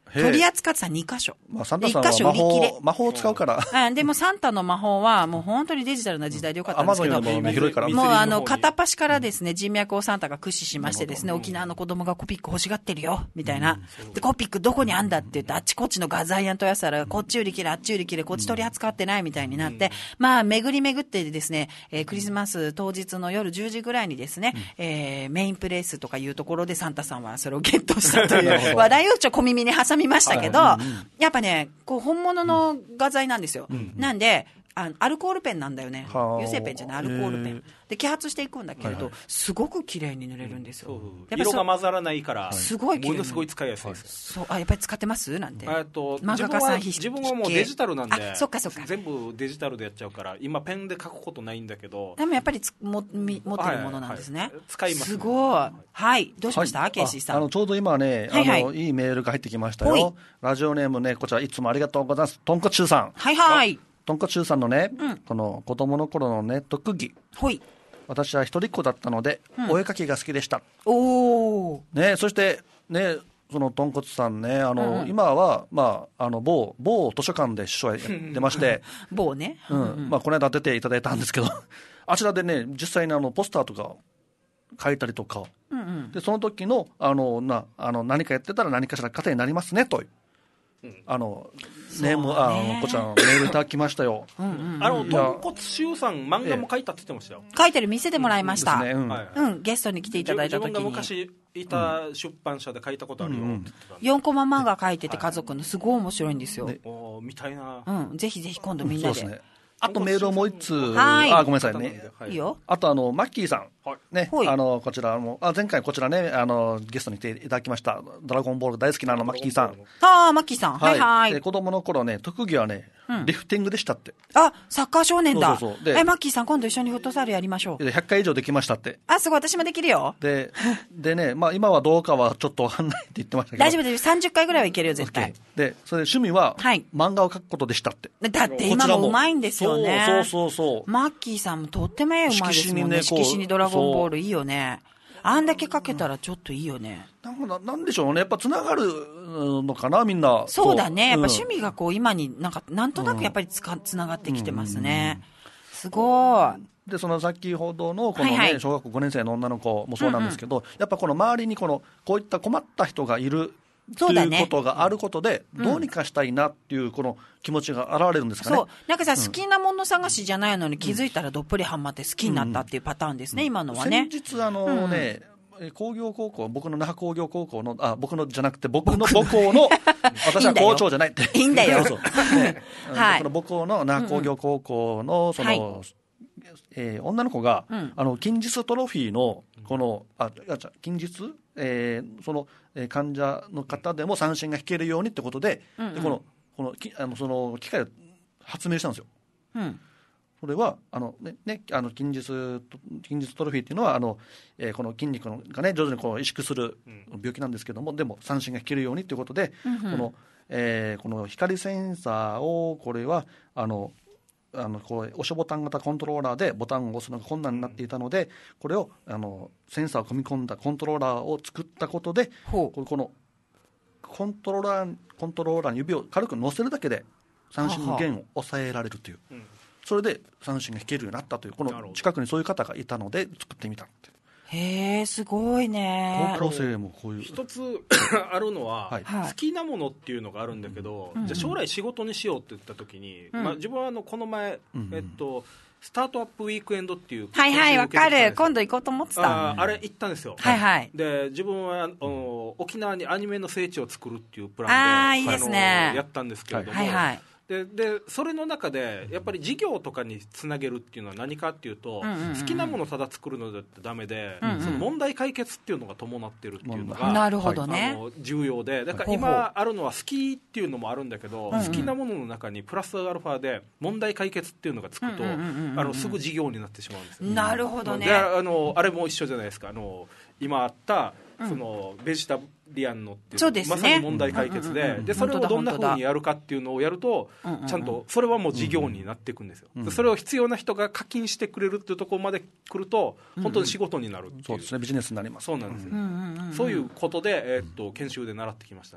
取り扱ってたに箇所。 まあ、サンタさんは魔法、魔法を使うから。 あでもサンタの魔法はもう本当にデジタルな時代でよかったんですけど、 アマゾンよりも広いから。 もうあの、片っ端からですね、人脈をサンタが駆使しましてですね、沖縄の子供がコピック欲しがってるよ、みたいな。で、コピックどこにあんだって言って、あっちこっちの画材屋とやったら、こっち売り切れ、あっち売り切れ、こっち取り扱ってないみたいになって、まあ、巡り巡ってですね、えー、クリスマス当日の夜じゅうじぐらいにですね、えー、メインプレイスとかいうところでサンタさんはそれをゲットしたという話題をちょっと小耳に挟みましたけど、やっぱね、こう本物の画材なんですよ。なんで、あアルコールペンなんだよね。油性ペンじゃない、アルコールペン。で、揮発していくんだけれど、すごく綺麗に塗れるんですよ。 色が混ざらないから、 すごい綺麗。 ものすごい使いやすいです。 そう、あ、やっぱり使ってますなんて。 えっと、漫画家さん自分はもうデジタルなんで、 そっかそっか。 全部デジタルでやっちゃうから、今ペンで書くことないんだけど。 でもやっぱりつもみ持ってるものなんですね。 使います。 すごい。はい。どうしましたケイシーさん。 あの、ちょうど今ね、あの、いいメールが入ってきましたよ。ラジオネームね、こちらいつもありがとうございます。とんこちゅうさん。 はいはい。 とんこちゅうさんのね、この子供の頃のね、特技。 はい。 私は一人っ子だったので、お絵描きが好きでした。 おー。 ね、そして、ね、そのとんこつさんね、あの、今は、まあ、あの、某、某図書館で書やってまして、 某ね。 うん。まあ、この間出ていただいたんですけど、あちらでね、実際にあの、ポスターとか書いたりとか、で、その時の、あの、な、あの、何かやってたら何かしら糧になりますね、という。うん、あのネーム、あのこちらのメールいただきましたよ。 うんうんうん、あのとんこつしゅうさん漫画も書いたって言ってましたよ。 書いてる見せてもらいました。 うん、ねうんはいはい、うん、ゲストに来ていただいた時に自分が昔いた出版社で書いたことあるよって言ってた、うん、 よんコマ漫画書いてて家族のすごい面白いんですよ。 ね、おみたいな。 うん、ぜひぜひ今度みんなで。 そうですね。あとメールをもう一通、 はいあ、ごめんなさいね。 いいよ。 あとあの、マッキーさん。 はい、 ね、あの、こちらも、あ、前回こちらね、あの、ゲストに来ていただきました。ドラゴンボール大好きなあの、マッキーさん。 ああ、マッキーさん。はいはい。 で、子供の頃ね、特技はね、うん、リフティングでしたって。 あ、サッカー少年だ。 そうそうそう。 え、マッキーさん今度一緒にフットサルやりましょう。 ひゃっかい以上できましたって。 あ、すごい、私もできるよ。 で、でね、まあ今はどうかはちょっとわかんないって言ってましたけど。 大丈夫です。さんじゅっかいぐらいはいけるよ、絶対。 で、それで趣味は、はい、漫画を描くことでしたって。 だって今もうまいんですよね。 そうそうそう。 マッキーさんもとっても絵うまいですもんね。色紙にドラゴンボールいいよね。あんだけかけたらちょっといいよね。 なんかなんでしょうね。やっぱつながるのかな、みんな。 そうだね。やっぱ趣味がこう今になんか、なんとなくやっぱりつか、つながってきてますね。すごい。 で、その先ほどのこのね、はいはい、小学校ごねん生の女の子もそうなんですけど、うんうん、やっぱこの周りにこの、こういった困った人がいるということがあることで、ね、どうにかしたいなっていうこの気持ちが現れるんですかね。 そう。なんかさ、うん、好きなもの探しじゃないのに気づいたらどっぷりハマって好きになったっていうパターンですね、うん、今のはね。 先日あのね、うん、工業高校、僕の那覇工業高校の、あ、僕のじゃなくて僕の母校の、私は校長じゃないって。 いいんだよ。 そうそうね、はい、僕の母校の那覇工業高校の、その、うんはい、えー、女の子が、うん、あの、近日トロフィーの、この、あ、近日えー、その、えー、患者の方でも三振が引けるようにってことで、うんうん、でこの、この、きあのその機械を発明したんですよ。うん、それは、あのね、ね、あの、近日、近日トロフィーっていうのは、あの、えー、この筋肉がね、徐々にこう萎縮する病気なんですけども、うん、でも三振が引けるようにっていうことで、うんうん、この、えー、この光センサーを、これは、あの、あのこう押しボタン型コントローラーでボタンを押すのが困難になっていたので、これをあのセンサーを組み込んだコントローラーを作ったことで、このコントローラーコントローラーに指を軽く乗せるだけで三振の弦を抑えられるという、ははそれで三振が引けるようになったという、この近くにそういう方がいたので作ってみたって。 へえ、すごいね。 高校生もこういう一つあるのは、はい、好きなものっていうのがあるんだけど、うん、じゃあ将来仕事にしようって言った時に、うんまあ、自分はあのこの前、うんえっと、スタートアップウィークエンドっていうはいはいわかる、今度行こうと思ってた。 あ, あれ行ったんですよ。 はいはい。 で自分はあの沖縄にアニメの聖地を作るっていうプランであいいですね、 やったんですけれども、 はいはい、 で, でそれの中でやっぱり事業とかにつなげるっていうのは何かっていうと、うんうんうん、好きなものをただ作るのだってダメで、うんうん、その問題解決っていうのが伴ってるっていうのが、 なるほどね、 あの重要で、だから今あるのは好きっていうのもあるんだけど、うんうん、好きなものの中にプラスアルファで問題解決っていうのがつくと、あのすぐ事業になってしまうんですよ。 なるほどね。 であのあれも一緒じゃないですか。あの今あったそのベジタリアンのっていう、 ね、 まさに問題解決で、うんうんうん、でそれをどんな風にやるかっていうのをやると、ちゃんとそれはもう事業になっていくんですよ、うんうん、それを必要な人が課金してくれるっていうところまで来ると本当に仕事になるっていう、うんうん、 そうですね、ビジネスになります。 そうなんですよ、うんうんうんうん、そういうことで、えー、っと研修で習ってきましたね。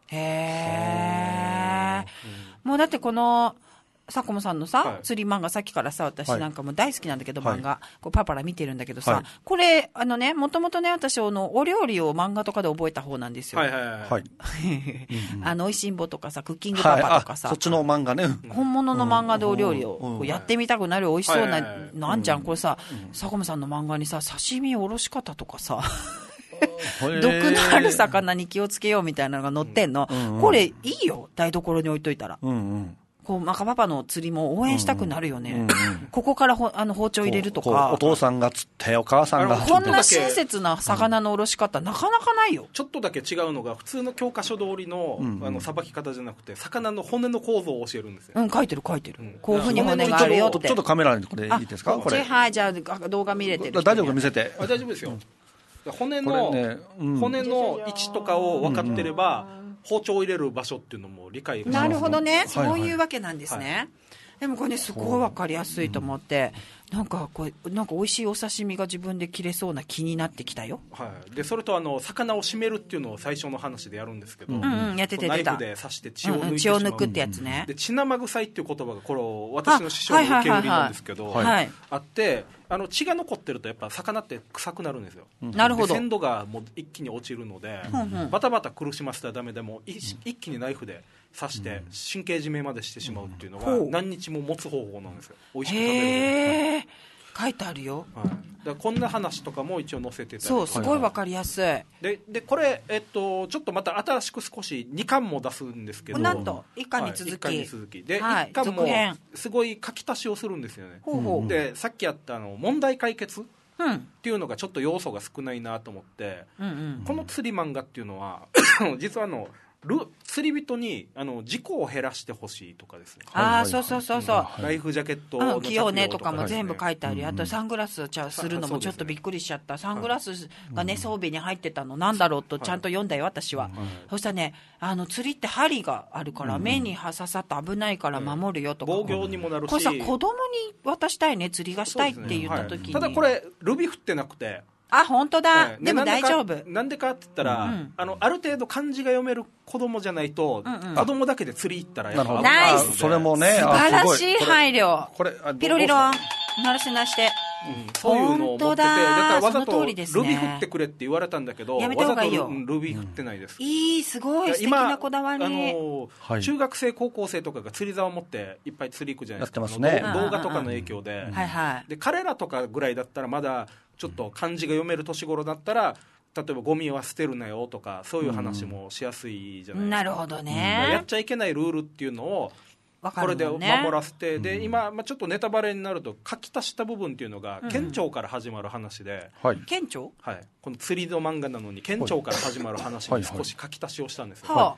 へー。もうだってこの、サコモさんのさ、はい、釣り漫画さっきからさ、私なんかも大好きなんだけど、はい、漫画、こうパパラ見てるんだけどさ、はい、これ、あのね、もともとね、私、あの、お料理を漫画とかで覚えた方なんですよ。はいはいはい。あの、おいしんぼとかさ、クッキングパパとかさ、 はい、そっちの漫画ね。 本物の漫画でお料理をこうやってみたくなる美味しそうな、なんじゃん、これさ、サコモさんの漫画にさ、刺身おろし方とかさ、毒のある魚に気をつけようみたいなのが載ってんの。うんうん、これいいよ、台所に置いといたら。うんうん、こうマカパパの釣りも応援したくなるよね。うんうん、ここからほあの包丁入れるとか。 お父さんが釣ってお母さんが釣って。 こんな親切な魚のおろし方、うん、なかなかないよ。 ちょっとだけ違うのが普通の教科書通りの、うんうん、あのさばき方じゃなくて魚の骨の構造を教えるんですよ。 うん、書いてる書いてる。うん、こういうふうに骨があるよって。 ちょっとカメラにこれいいですか？これ。 はい、じゃあ動画見れてる。 大丈夫か見せて。 あ、大丈夫ですよ。骨の、ねうん、骨の位置とかを分かってれば、うんうん、包丁を入れる場所っていうのも理解がします。 なるほどね、そういうわけなんですね。はいはい、でもこれねすごい分かりやすいと思って、うん、なんかこれなんか美味しいお刺身が自分で切れそうな気になってきたよ。 はい。でそれとあの魚を締めるっていうのを最初の話でやるんですけど、 うんうん、やってて出た。 ナイフで刺して血を抜いてしまう、 うんうん、血を抜くってやつね。 で血生臭いっていう言葉がこれ私の師匠の受け売りなんですけど、あって。あの血が残ってるとやっぱ魚って臭くなるんですよ。 なるほど。 鮮度がもう一気に落ちるので、うんうん、バタバタ苦しませたらダメでも一気にナイフで刺して神経締めまでしてしまうっていうのが何日も持つ方法なんですよ。美味しく食べる。 へー、書いてあるよ。 はい、だからこんな話とかも一応載せてたり。 そう、すごいわかりやすい。 ででこれ、えっと、ちょっとまた新しく少しにかんも出すんですけど、 なんといっかんに続き、 はい、いっかんに続きで、はい、いっかんもすごい書き足しをするんですよね。うん、でさっきやったあの問題解決っていうのがちょっと要素が少ないなと思って、うんうん、この釣り漫画っていうのは実はあの釣り人にあの事故を減らしてほしいとかですね。 ああ、そうそうそうそう。 ライフジャケットの着ようねとかも全部書いてあり、あとサングラスちゃするのもちょっとびっくりしちゃった。サングラスがね装備に入ってたのなんだろうとちゃんと読んだよ私は。そしたらね、あの釣りって針があるから目に刺さって危ないから守るよとか。 防御にもなるし。 これさ子供に渡したいね、釣りがしたいって言った時に。 ただこれルビ振ってなくて。 あ、本当だ、ええ、でも大丈夫。 なんでかって言ったら、うん、あのある程度漢字が読める子供じゃないと、うんうん、子供だけで釣り行ったらやっぱナイス。 それもね、 素晴らしい配慮。これピロリロンならしなして、 うん、そういうのを持ってて、だからわざとルビ振ってくれって言われたんだけど、 やめた方がいいよ。 わざとルビ振ってないです。 うん、いい、すごい素敵なこだわり。 あのーはい、中学生高校生とかが釣り竿を持っていっぱい釣り行くじゃないですか。 やってますね。 動画とかの影響で、 はいはい、 で彼らとかぐらいだったらまだちょっと漢字が読める年頃だったら、例えばゴミは捨てるなよとかそういう話もしやすいじゃないですか。 なるほどね。 やっちゃいけないルールっていうのをこれで守らせて、で今、まあ、ちょっとネタバレになると書き足した部分っていうのが県庁から始まる話で、 うん、県庁、 はい、この釣りの漫画なのに県庁から始まる話に少し書き足しをしたんですよ。 はいはい、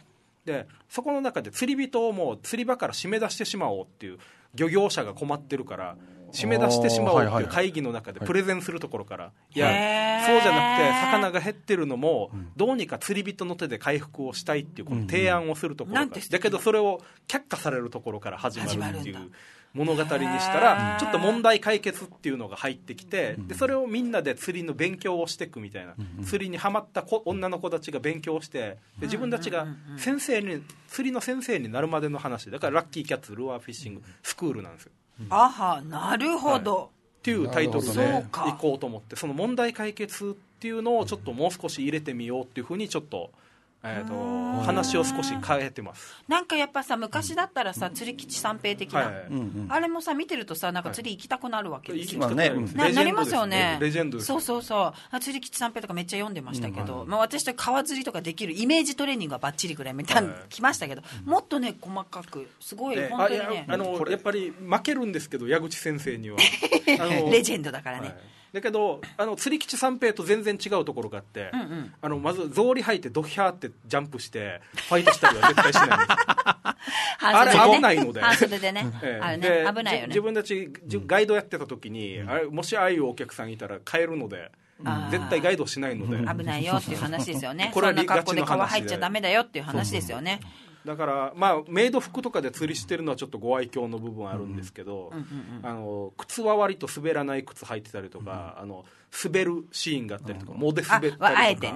でそこの中で釣り人をもう釣り場から締め出してしまおうっていう、漁業者が困ってるから締め出してしまおうっていう会議の中でプレゼンするところから、いやそうじゃなくて魚が減ってるのもどうにか釣り人の手で回復をしたいっていうこの提案をするところから、だけどそれを却下されるところから始まるっていう物語にしたら、ちょっと問題解決っていうのが入ってきて、でそれをみんなで釣りの勉強をしていくみたいな、釣りにハマった子女の子たちが勉強して、で自分たちが先生に釣りの先生になるまでの話だから、ラッキーキャッツルアーフィッシングスクールなんですよ。 あは、なるほど、はい、 っていうタイトルでいこうと思って、その問題解決っていうのをちょっともう少し入れてみようっていうふうにちょっと、えー、と話を少し変えてます。 なんかやっぱさ、昔だったらさ、釣り吉三平的な、はいはい、あれもさ見てるとさ、なんか釣り行きたくなるわけですよ、はい、 ね、 な, なりますよね。 レジェンドです。 そうそうそう、釣り吉三平とかめっちゃ読んでましたけど、うんはい、まあ、私と川釣りとかできるイメージトレーニングはバッチリくらいみたいな、はい、来ましたけど、もっとね細かくすごい、ね、本当にね、 あのやっぱり負けるんですけど、矢口先生にはあのレジェンドだからね、はい、 だけどあの釣り吉三平と全然違うところがあって、うんうん、あのまず草履履いてドヒャーってジャンプしてファイトしたりは絶対しないんですあれ危ないので、 半袖でね、ええ、あれね、危ないよね。 自分たちガイドやってた時に、うん、あれもしああいうお客さんいたら帰るので、絶対ガイドしないので危ないよっていう話ですよねこれはそんな格好で川入っちゃダメだよっていう話ですよね。 だからまあメイド服とかで釣りしてるのはちょっとご愛嬌の部分あるんですけど、あの靴は割と滑らない靴履いてたりとか、うん、あの滑るシーンがあったりとか、うん、藻で滑ったりとか、 あえてね、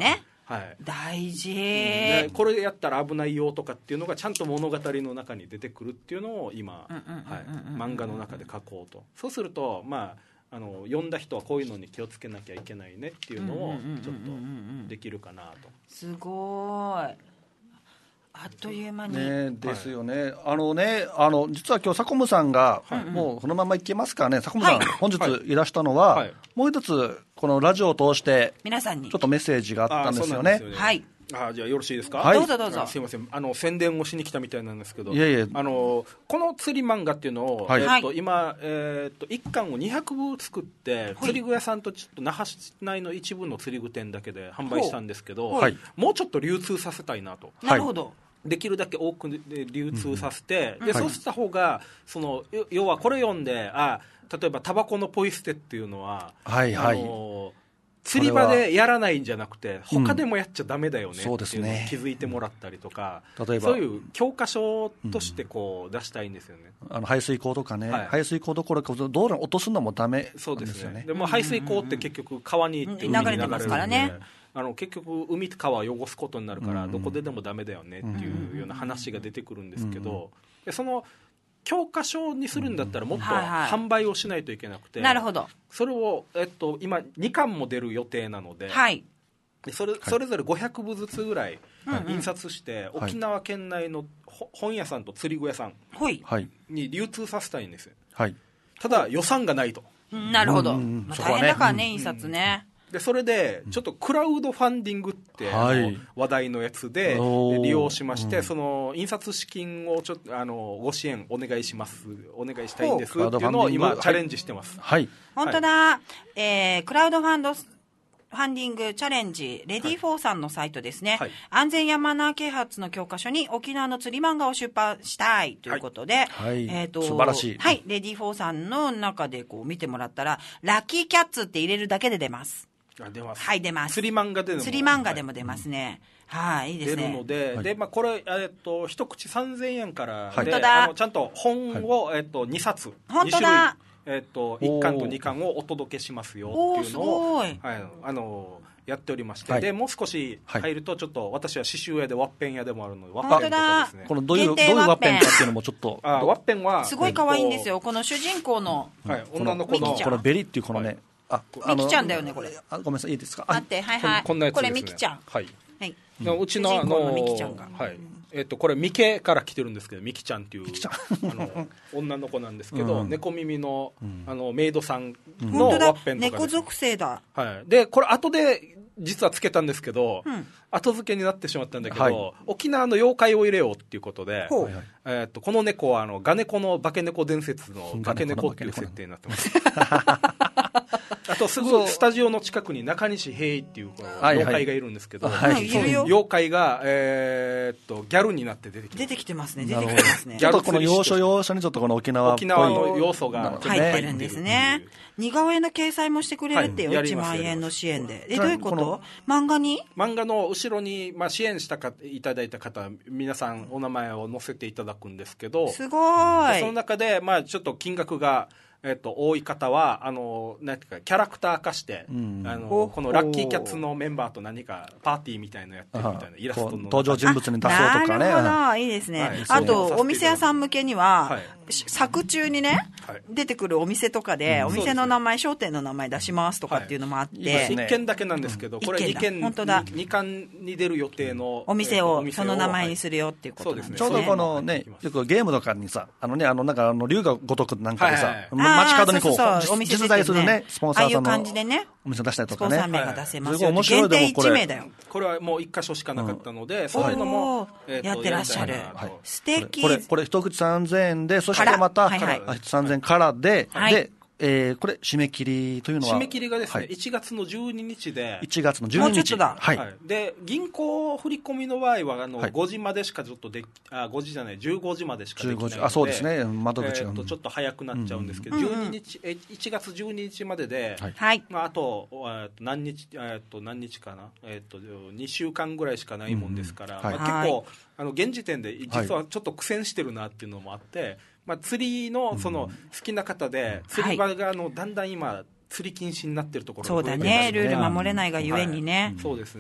はい、 大事、 でこれやったら危ないよとかっていうのがちゃんと物語の中に出てくるっていうのを今漫画の中で書こうと。そうするとまああの読んだ人はこういうのに気をつけなきゃいけないねっていうのをちょっとできるかなと。 すごい、あっという間に、 ね、ですよね、はい、あのねあの実は今日サコムさんが、はい、もうそのままいけますかね。サコムさん、はい、本日いらしたのは、はい、もう一つこのラジオを通して皆さんにちょっとメッセージがあったんですよね。 はい、 あじゃあよろしいですか。 はい、どうぞどうぞ。 すいません、あの宣伝をしに来たみたいなんですけど、 いやいや、 あのこの釣り漫画っていうのを、はい、えー、と今、えー、といっかんをにひゃくぶ作って、はい、釣り具屋さんとちょっと那覇市内の一部の釣り具店だけで販売したんですけど、はい、もうちょっと流通させたいなと。 なるほど、 できるだけ多く流通させて、うん、で、はい、そうした方がその要はこれ読んで、あ例えばタバコのポイ捨てっていうのは、はいはい、あの釣り場でやらないんじゃなくて他でもやっちゃダメだよねっていうのを気づいてもらったりとか、うん、例えばそういう教科書としてこう出したいんですよね、 うん、あの排水溝とかね、はい、排水溝どころか道路に落とすのもダメなんですよね。そうですね。 でも排水溝って結局川に行って海に流れるんで、流れてますからね。あの結局海川を汚すことになるから、どこででもダメだよねっていうような話が出てくるんですけど、でその教科書にするんだったらもっと販売をしないといけなくて、 なるほど、 それを、えっと、今にかんも出る予定なので、はい、でそれ、それぞれごひゃくぶずつぐらい印刷して、うんうん、沖縄県内の本屋さんと釣り具屋さんに流通させたいんですよ、はい、ただ予算がないと。 なるほど、うん、まあ、大変だからね、印刷ね、うんでそれでちょっとクラウドファンディングって、はい、あの話題のやつで利用しまして、うん、その印刷資金をちょっとあのご支援お願いしますお願いしたいんですっていうのを今チャレンジしてます、 はい、本当だ、はい、えー、クラウドファンドファンディングチャレンジレディフォーさんのサイトですね、はい、安全山名啓発の教科書に沖縄の釣り漫画を出版したいということで、はい、えーと、 素晴らしい、 はい、レディフォーさんの中でこう見てもらったらラッキーキャッツって入れるだけで出ます。 あ出ます、 はい、出ます。 釣り漫画でも釣り漫画でも出ますね、はい、はい、いいですね。 出るので、はい、でまあ、これ、えっと、一口さんぜんえんからで、 本当だ、 あのちゃんと本を、はい、えっと、にさつ、 本当だ、 えっと、いっかんとにかんをお届けしますよっていうのを、はい、あのやっておりまして、はい、でもう少し入るとちょっと私は刺繍屋でワッペン屋でもあるので、ワッペンとかですね、 このどういうどういうワッペンかっていうのもちょっとあワッペンはすごい可愛いんですよ。この主人公の、 はい、女の子のこのベリっていうこのね、はい、 あミキちゃんだよねこれ。 あごめんなさい、いいですか。 待って、はいはい、 こんなやつですね。 これミキちゃん、 はい、 はい、 うちのあのミキちゃんが、はい、えっとこれミケから来てるんですけど、ミキちゃんっていうあの女の子なんですけど、うん、猫耳のあのメイドさんのワッペンとかです、ね、 猫属性だ。 はい。でこれ後で実はつけたんですけど、うん、後付けになってしまったんだけど、はい、沖縄の妖怪を入れようっていうことで、えー、とこの猫はあのガネコの化け猫伝説の化け猫っていう設定になってますあとすぐスタジオの近くに中西平井っていうこの妖怪がいるんですけど、はいはい、その妖怪が、えー、とギャルになって出てきて出てきてますね。出てきてますね。 ちょっとこの要所要所にちょっとこの沖縄っぽい沖縄の要素が入ってるんですね。似顔絵の掲載もしてくれるってよ、はい、いちまんえんの支援で。えどういうこと？漫画に漫画の後ろに、まあ、支援したかいただいた方皆さんお名前を載せていただくんですけど、 すごい。 その中で、まあ、ちょっと金額がえっと、多い方はあのなんていうかキャラクター化して、うん、あのこのラッキーキャッツのメンバーと何かパーティーみたいなのやってるみたいなイラストの登場人物に出そうとかね。 なるほど、いいですね、はい、あとお店屋さん向けには、はい、作中にね、はい、出てくるお店とかで、うん、お店の名前、商店の名前出しますとかっていうのもあって、はい、 いっけんだけなんですけど、うん、これにけん本当だにかんに出る予定のお店を、えー、その名前にするよっていうことなんですね。 ちょうどこのね、よくゲームとかにさ、あのね、あのなんかあの龍が如くなんかでさ、はいはい、街角にこうそうそうお店実在するねスポンサーさんのああいう感じでねお店出したりとかね、 スポンサー名が出せますよ、はい、限定いち名だよ。 これはもういっかしょしかなかったので、うん、そういうのも、 えー、やってらっしゃる、はい、素敵。 これこれ一口さんぜんえんで、そしてまた、はいはい、さんぜんえんからで、はい、でえー、これ締め切りというのは締め切りがですね、はい、いちがつのじゅうににちでいちがつのじゅうににちもうちょっとだ、 はいはい、で銀行振り込みの場合はあの、はい、ごじまでしかちょっとであごじじゃないじゅうごじまでしかできないので、 あそうですね、窓口が、 えー、とちょっと早くなっちゃうんですけど、うんうん、じゅうににちえいちがつじゅうににちまでで、 はいまあ、あと何日えっと何日かな、えっとにしゅうかんぐらいしかないもんですから、うんうんはいまあ、結構あの現時点で実はちょっと苦戦してるなっていうのもあって、まあ、釣り の, その好きな方で、うん、釣り場があのだんだん今釣り禁止になってるところが、そうだね、ルール守れないがゆえにね、 はい、そうですね。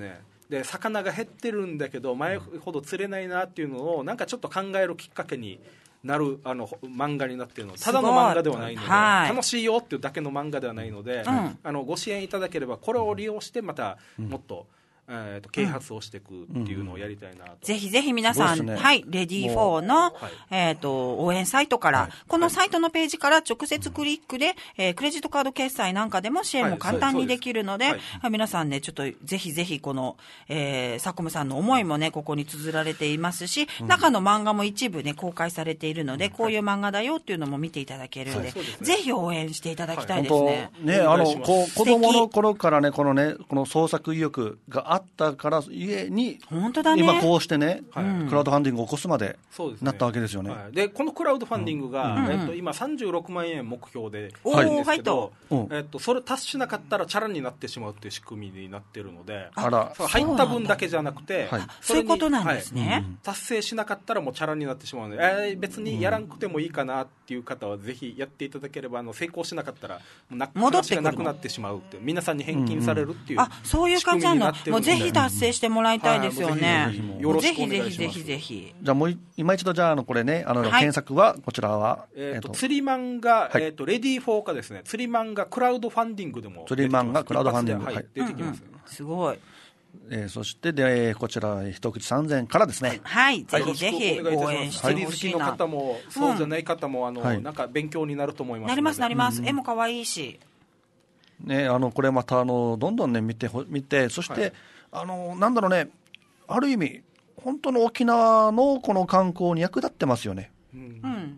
で魚が減ってるんだけど前ほど釣れないなっていうのをなんかちょっと考えるきっかけになるあの漫画になっているのただの漫画ではないので、はい、楽しいよっていうだけの漫画ではないので、うん、あのご支援いただければこれを利用してまたもっと、うんえー、と啓発をしていくっていうのをやりたいなと、うん、 ぜひぜひ皆さん、ねはい、レディーフォーの、はいえー、と応援サイトから、はい、このサイトのページから直接クリックで、えー、クレジットカード決済なんかでも支援も簡単にできるので、はいはい、皆さんねちょっとぜひぜひこの、えー、サコムさんの思いもねここに綴られていますし、うん、中の漫画も一部ね公開されているので、うん、こういう漫画だよっていうのも見ていただけるので、はい、ぜひ応援していただきたいですね。 はい、ねあのこう子供の頃からねこのねこの創作意欲があったから家に本当だね、 今こうしてね、はい、クラウドファンディングを起こすまでなったわけですよね。 はい、でこのクラウドファンディングが、うんえっと、今さんじゅうろくまんえん目標であるんですけど、はいえっと、それ達しなかったらチャラになってしまうっていう仕組みになってるのであら入った分だけじゃなくてはい、そういうことなんですね、はい、 達成しなかったらもうチャラになってしまうので、えー、別にやらんくてもいいかなっていう方はぜひやっていただければあの成功しなかったらな戻ってくる話がなくなってしまうって皆さんに返金されるっていう、 うんうん、あそういう感じなのもうぜひ達成してもらいたいですよね。ぜひぜひぜひぜひ。 じゃあもう今一度じゃああのこれねあの、はい、検索はこちらは、 えー、と釣り漫画、はいえー、とレディーフォーかですね釣り漫画クラウドファンディングでも釣り漫画クラウドファンディング、 はい、出てきます、 うんうん、すごい。 えー、そしてでこちら一口さんぜんえんからですね。 はい、ぜひぜひ応援してほしいな。 釣り好きの方もそうじゃない方も、うん、あの、はい、なんか勉強になると思います。 なりますなります、うん、絵も可愛いしねあのこれまたあのどんどんね見て見てそして、はい、あのなんだろうねある意味本当の沖縄のこの観光に役立ってますよね。 うん、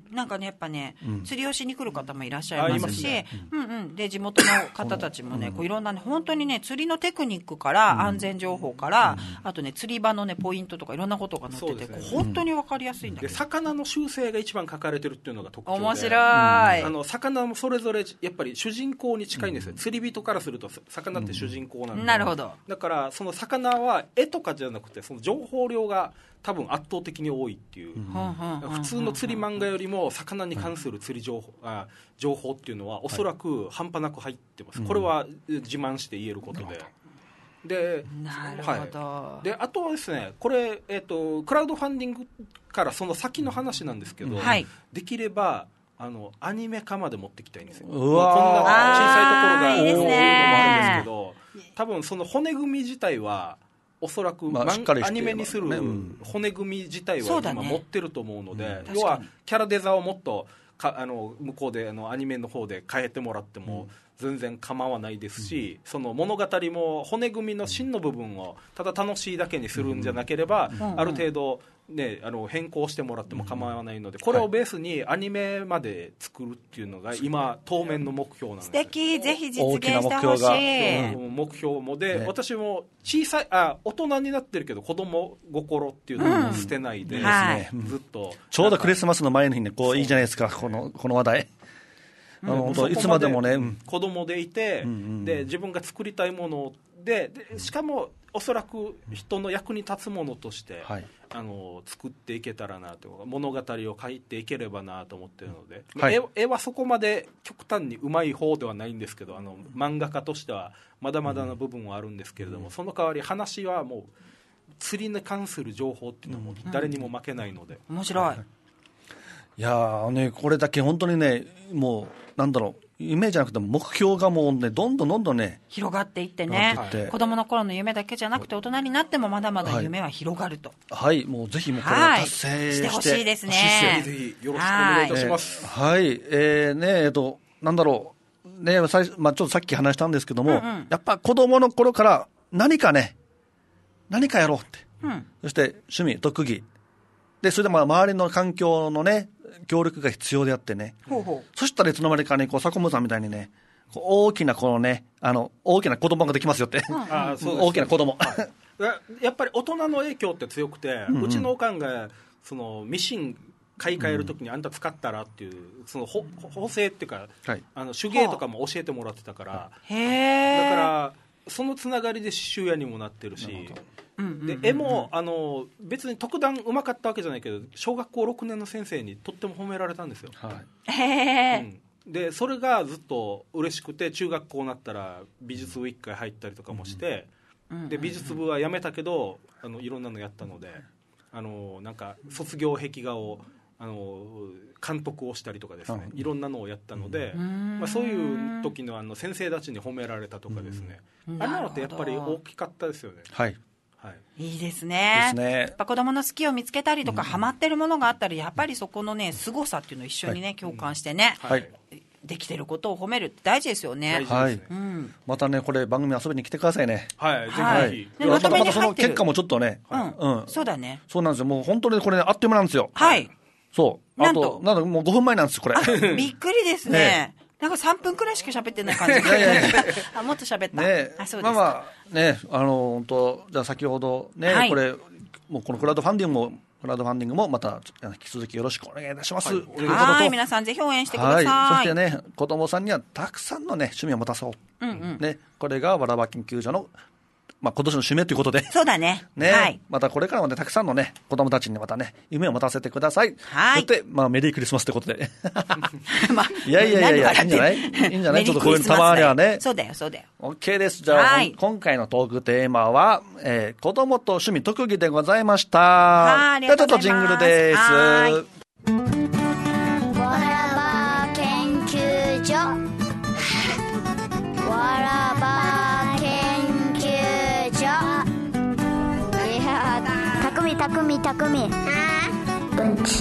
なんかねやっぱね、うん、釣りをしに来る方もいらっしゃいますし、ねうんうん、で地元の方たちもねこういろんなね本当にね釣りのテクニックから安全情報から、うん、あとね釣り場のねポイントとかいろんなことが載ってて、ね、本当に分かりやすいんだけど、 で魚の習性が一番書かれてるっていうのが特徴で面白い、うん、 あの魚もそれぞれやっぱり主人公に近いんですよ、うん、釣り人からすると魚って主人公なんで、 うん、なるほど。 だからその魚は絵とかじゃなくてその情報量が多分圧倒的に多いっていう、うん、普通の釣り漫画よりも魚に関する釣り情報、あ情報っていうのはおそらく半端なく入ってます、はい、これは自慢して言えることで、うん、でなるほど、 はい、であとはですねこれ、えーと、クラウドファンディングからその先の話なんですけど、うんはい、できればあのアニメ化まで持ってきたいんですよ。 うわこんな小さいところが多いのもあるんですけど、多分その骨組み自体はおそらく、まあ、アニメにする骨組み自体は今持ってると思うので、ねうん、要はキャラデザをもっとかあの向こうであのアニメの方で変えてもらっても全然構わないですし、うん、その物語も骨組みの芯の部分をただ楽しいだけにするんじゃなければ、うん、ある程度、ね、あの変更してもらっても構わないので、これをベースにアニメまで作るっていうのが今当面の目標なんです。 素敵、ぜひ実現してほしい。 目標もで、ね、私も小さいあ大人になってるけど子供心っていうのを捨てないで、うんはい、ずっとちょうどクリスマスの前の日にこういいじゃないですか、このこの話題。あのいつまでもね、うん、 子供でいて、うんうん、で自分が作りたいもの で, でしかもおそらく人の役に立つものとして、はい、あの作っていけたらなと、物語を書いていければなと思っているので、はい、絵, 絵はそこまで極端にうまい方ではないんですけど、あの漫画家としてはまだまだの部分はあるんですけれども、うん、その代わり話はもう釣りに関する情報っていうのも誰にも負けないので、 うん、面白い。 いやーね、これだけ本当にね、もうなんだろう、夢じゃなくて目標がもうね、どんどんどんどんね広がっていってね、はい、子供の頃の夢だけじゃなくて大人になってもまだまだ夢は広がると。 はい、はい、もうぜひもうこれを達成して、はい、してほしいですね。 ぜひよろしくお願いいたします。 はい、はい、えー、ねえっとなんだろうね、最まあちょっとさっき話したんですけども、うんうん、やっぱ子供の頃から何かね、何かやろうって、うん、そして趣味特技で、それでも周りの環境のね協力が必要であってね、ほうほう、そしたらいつの間にかね、こうサコムさんみたいにね、大きなこのね、あの大きな子供ができますよって、うん、あそうです大きな子供、 はい、やっぱり大人の影響って強くて、うんうん、うちのおかんがそのミシン買い替えるときにあんた使ったらっていう、その縫製っていうか、はい、あの手芸とかも教えてもらってたから、はあ、へだからそのつながりで刺繍屋にもなってるし、で絵もあの別に特段うまかったわけじゃないけど、小学校ろくねんの先生にとっても褒められたんですよ、はい、へー、うん、でそれがずっと嬉しくて、中学校になったら美術部いっかい入ったりとかもして、 で美術部は辞めたけどあのいろんなのやったので、あのなんか卒業壁画をあの監督をしたりとかですね、うん、いろんなのをやったので、まあ、そういう時のあの先生たちに褒められたとかですね、あんなのってやっぱり大きかったですよね。 はい、 はい、いいですね。ですね。やっぱ子供の好きを見つけたりとか、うん、ハマってるものがあったらやっぱりそこのね凄さっていうのを一緒にね、はい、共感してね、はい、できてることを褒めるって大事ですよね。 はい、うん、またねこれ番組遊びに来てくださいね。 はい、はい、ぜひ、 はい、またまたその結果もちょっとね、 うんうん、そうだね。 そうなんですよ。もう本当にこれ、ね、あっという間なんですよ。 はい。 そう。あとなんともうごふんまえなんですこれ。 びっくりですね。ね、なんかさんぷんくらいしか喋ってない感じ。いやいやいやあ、もっと喋った。 ね、あ、そうですか。まあまあね、あの本当じゃあ先ほどね、はい、これもうこのクラウドファンディングもクラウドファンディングもまた引き続きよろしくお願いいたします。はい、 はい、皆さんぜひ応援してください。はい、 そしてね、子供さんにはたくさんのね趣味を持たそう。うんうん、ね、これがわらば研究所のまあ、今年の締めということで。 そうだね。 ね、はい。またこれからもね、たくさんのね、子供たちにまたね、夢を持たせてください。はい。そして、まあ、メリークリスマスということで。まあ、いやいやいやいや、いいんじゃないいいんじゃないちょっとこういうのたまにはね。 そうだよ、そうだよ。 OK です。じゃあ、はい、今回のトークテーマは、えー、子供と趣味特技でございました。 はい、ありがとうございます。 じゃあちょっとジングルです。はい。 わらば研究所。わらばたくみたくみたくみうんち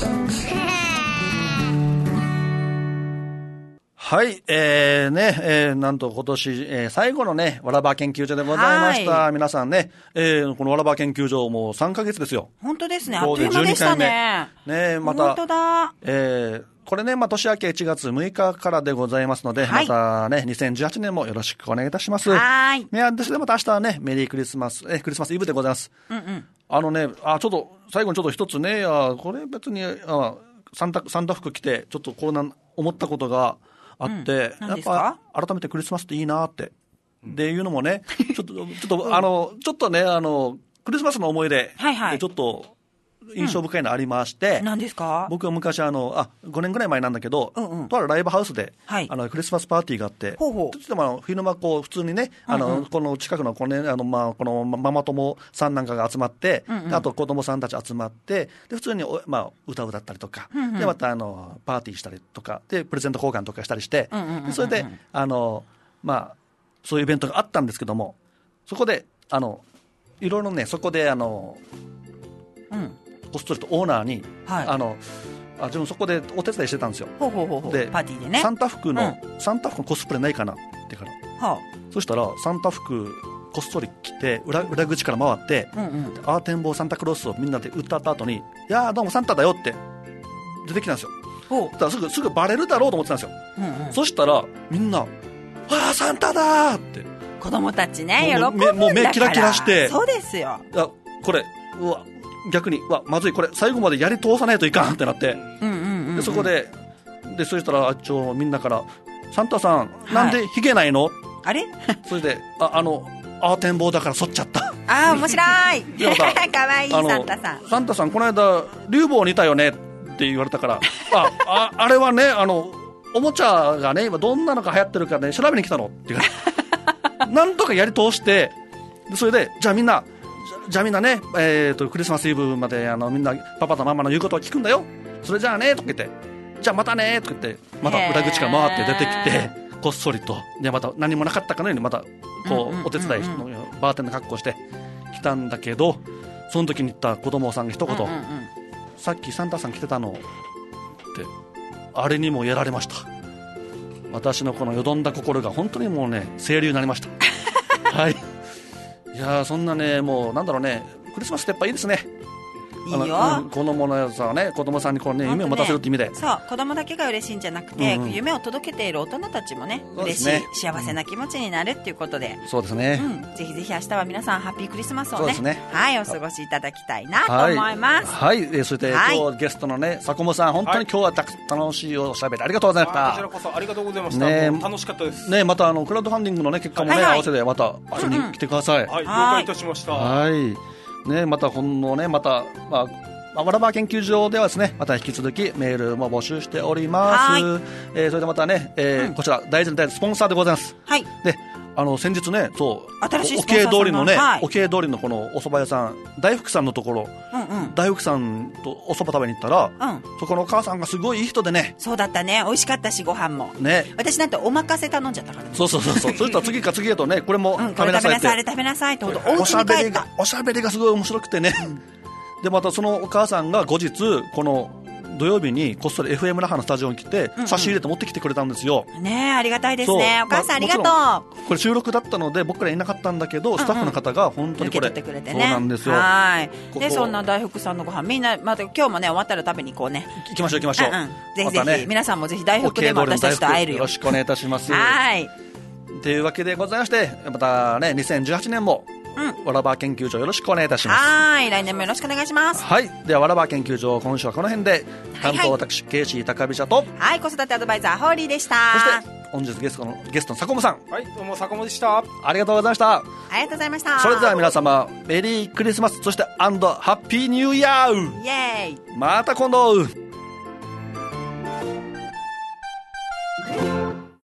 はい、えー、ね、えー、なんと今年、えー、最後のね、わらば研究所でございました。はい、皆さんね、えー、このわらば研究所もうさんかげつですよ。 本当ですね、あっという間でしたね。 ね、また、 本当だ。 えー、これね、まあ、年明けいちがつむいかからでございますので、はい、またね、にせんじゅうはちねんもよろしくお願いいたします。 はい。 ね、それでまた明日はね、メリークリスマス、え、クリスマスイブでございます。うんうん。あのね、あ、ちょっと、最後にちょっと一つね、あ、これ別に、あ、サンタ、サンタ服着て、ちょっとこうなん、思ったことがあって、うん、やっぱ、改めてクリスマスっていいなって、うん、でいうのもね、ちょっと、ちょっと、あの、ちょっとね、あの、クリスマスの思い出、はいはい、ちょっと、印象深いのありまして、 うん、何ですか？ 僕は昔あのあごねんぐらい前なんだけど、うんうん、とあるライブハウスで、はい、あのクリスマスパーティーがあって、ほうほう、ちょっとまあ昼間こう普通にね、うんうん、あのこの近くのこの、ね、あのまあこのママ友さんなんかが集まって、うんうん、あと子供さんたち集まってで普通にまあ歌を歌ったりとか、うんうん、でまたあのパーティーしたりとかでプレゼント交換とかしたりして、うんうんうんうん、それであのまあそういうイベントがあったんですけども、そこであのいろいろねそこであのうんこっそりとオーナーに、はい、あのあ自分そこでお手伝いしてたんですよ。 ほうほうほうほう、でパーティーでね、 サンタ服の、うん、サンタ服のコスプレないかなってから、はあ、そしたらサンタ服こっそり着て 裏, 裏口から回って、うんうん、アーテンボーサンタクロースをみんなで歌った後に、いやーどうもサンタだよって出てきたんですよ。だからすぐすぐバレるだろうと思ってたんですよ。うんうん、そしたらみんな、わーサンタだーって子供たちね喜ぶんだから、 もう目キラキラして、 そうですよ。 いやこれうわ逆にわまずい、これ最後までやり通さないといかんってなって、うんうんうんうん、でそこででそしたらあっちょみんなからサンタさん、はい、なんでヒゲないのあれそれでああのアーテンボーだから剃っちゃった。 あー面白いかわいいサンタさん。 サンタさんこの間竜棒にいたよねって言われたからあ あ, あれはねあのおもちゃがね今どんなのか流行ってるかね調べに来たのって言うからなんとかやり通して、でそれでじゃあみんなじゃあみんなね、えー、とクリスマスイブまであのみんなパパとママの言うことを聞くんだよ、それじゃあねとか言って、じゃあまたねとか言ってまた裏口から回って出てきてこっそりとでまた何もなかったかのようにまたこうお手伝いのバーテンの格好して来たんだけど、その時に言った子供さんが一言、うんうんうん、さっきサンタさん来てたのってあれにもやられました。私のこのよどんだ心が本当にもうね清流になりましたはい、いやそんなねもうなんだろうね、クリスマスってやっぱいいですね。 いいよ、 うん、子供のやつはね子供さんにこう、ね、夢を持たせるって意味で、 そう子供だけが嬉しいんじゃなくて、うんうん、夢を届けている大人たちもね嬉しい、ね、幸せな気持ちになるっていうことで、 そうですね、 うん、ぜひぜひ明日は皆さんハッピークリスマスを ね, そうですねはいお過ごしいただきたいなと思います。 はい、はい、そして、はい、今日ゲストのね坂本さん本当に今日はたく楽しいおしゃべりありがとうございました。 こちらこそありがとうございました、ね、楽しかったですね。またあのクラウドファンディングの、ね、結果も、ねはいはい、合わせてまた遊びに来てください。 うんうん、はい、了解いたしました。 はいね、またこのねまた、まあ、わらば研究所ではですねまた引き続きメールも募集しております。えー、それでまたね、えーうん、こちら大事な大事スポンサーでございます。はい。であの先日ね、そう新しいスポンサーさんがお経通りのね、 はい、 お経通りのこのお蕎麦屋さん、大福さんのところ、うんうん、大福さんとお蕎麦食べに行ったら、うん、そこのお母さんがすごいいい人でね。 そうだったね、美味しかったし、ご飯もね。 私なんてお任せ頼んじゃったからね。 そうそうそうそう。そしたら次か次へとね、これも食べなさいって、うん、これ食べなさい、 あれ食べなさいってほど、お家に帰った。 おしゃべりがすごい面白くてね、うん、でまたそのお母さんが後日この土曜日にこっそり エフエム 那覇のスタジオに来て、うんうん、差し入れて持ってきてくれたんですよ。 ねえ、ありがたいですね。お母さん、まあ、ありがとう。 これ収録だったので僕らいなかったんだけど、うんうん、スタッフの方が本当にこれ、 受け取ってくれてね。 そうなんですよ。 はいでそんな大福さんのご飯みんな、また今日もね終わったら食べに行こうね。 行きましょう行きましょう、 うんうん、ぜひぜひ、またね、皆さんもぜひ大福でも私たちと会えるよ。 よろしくお願いいたしますはいというわけでございまして、またねにせんじゅうはちねんもうん、わらば研究所よろしくお願いいたします。 はい、来年もよろしくお願いします。 はい、ではわらば研究所今週はこの辺で、担当私ケイシー高飛車と、 はい、子育てアドバイザーホーリーでした。 そして本日ゲストのゲストの坂本さん、 はい、どうも坂本でした。 ありがとうございました。 ありがとうございました。 それでは皆様メリークリスマス、そしてアンドハッピーニューイヤー。 イエーイ。 また今度。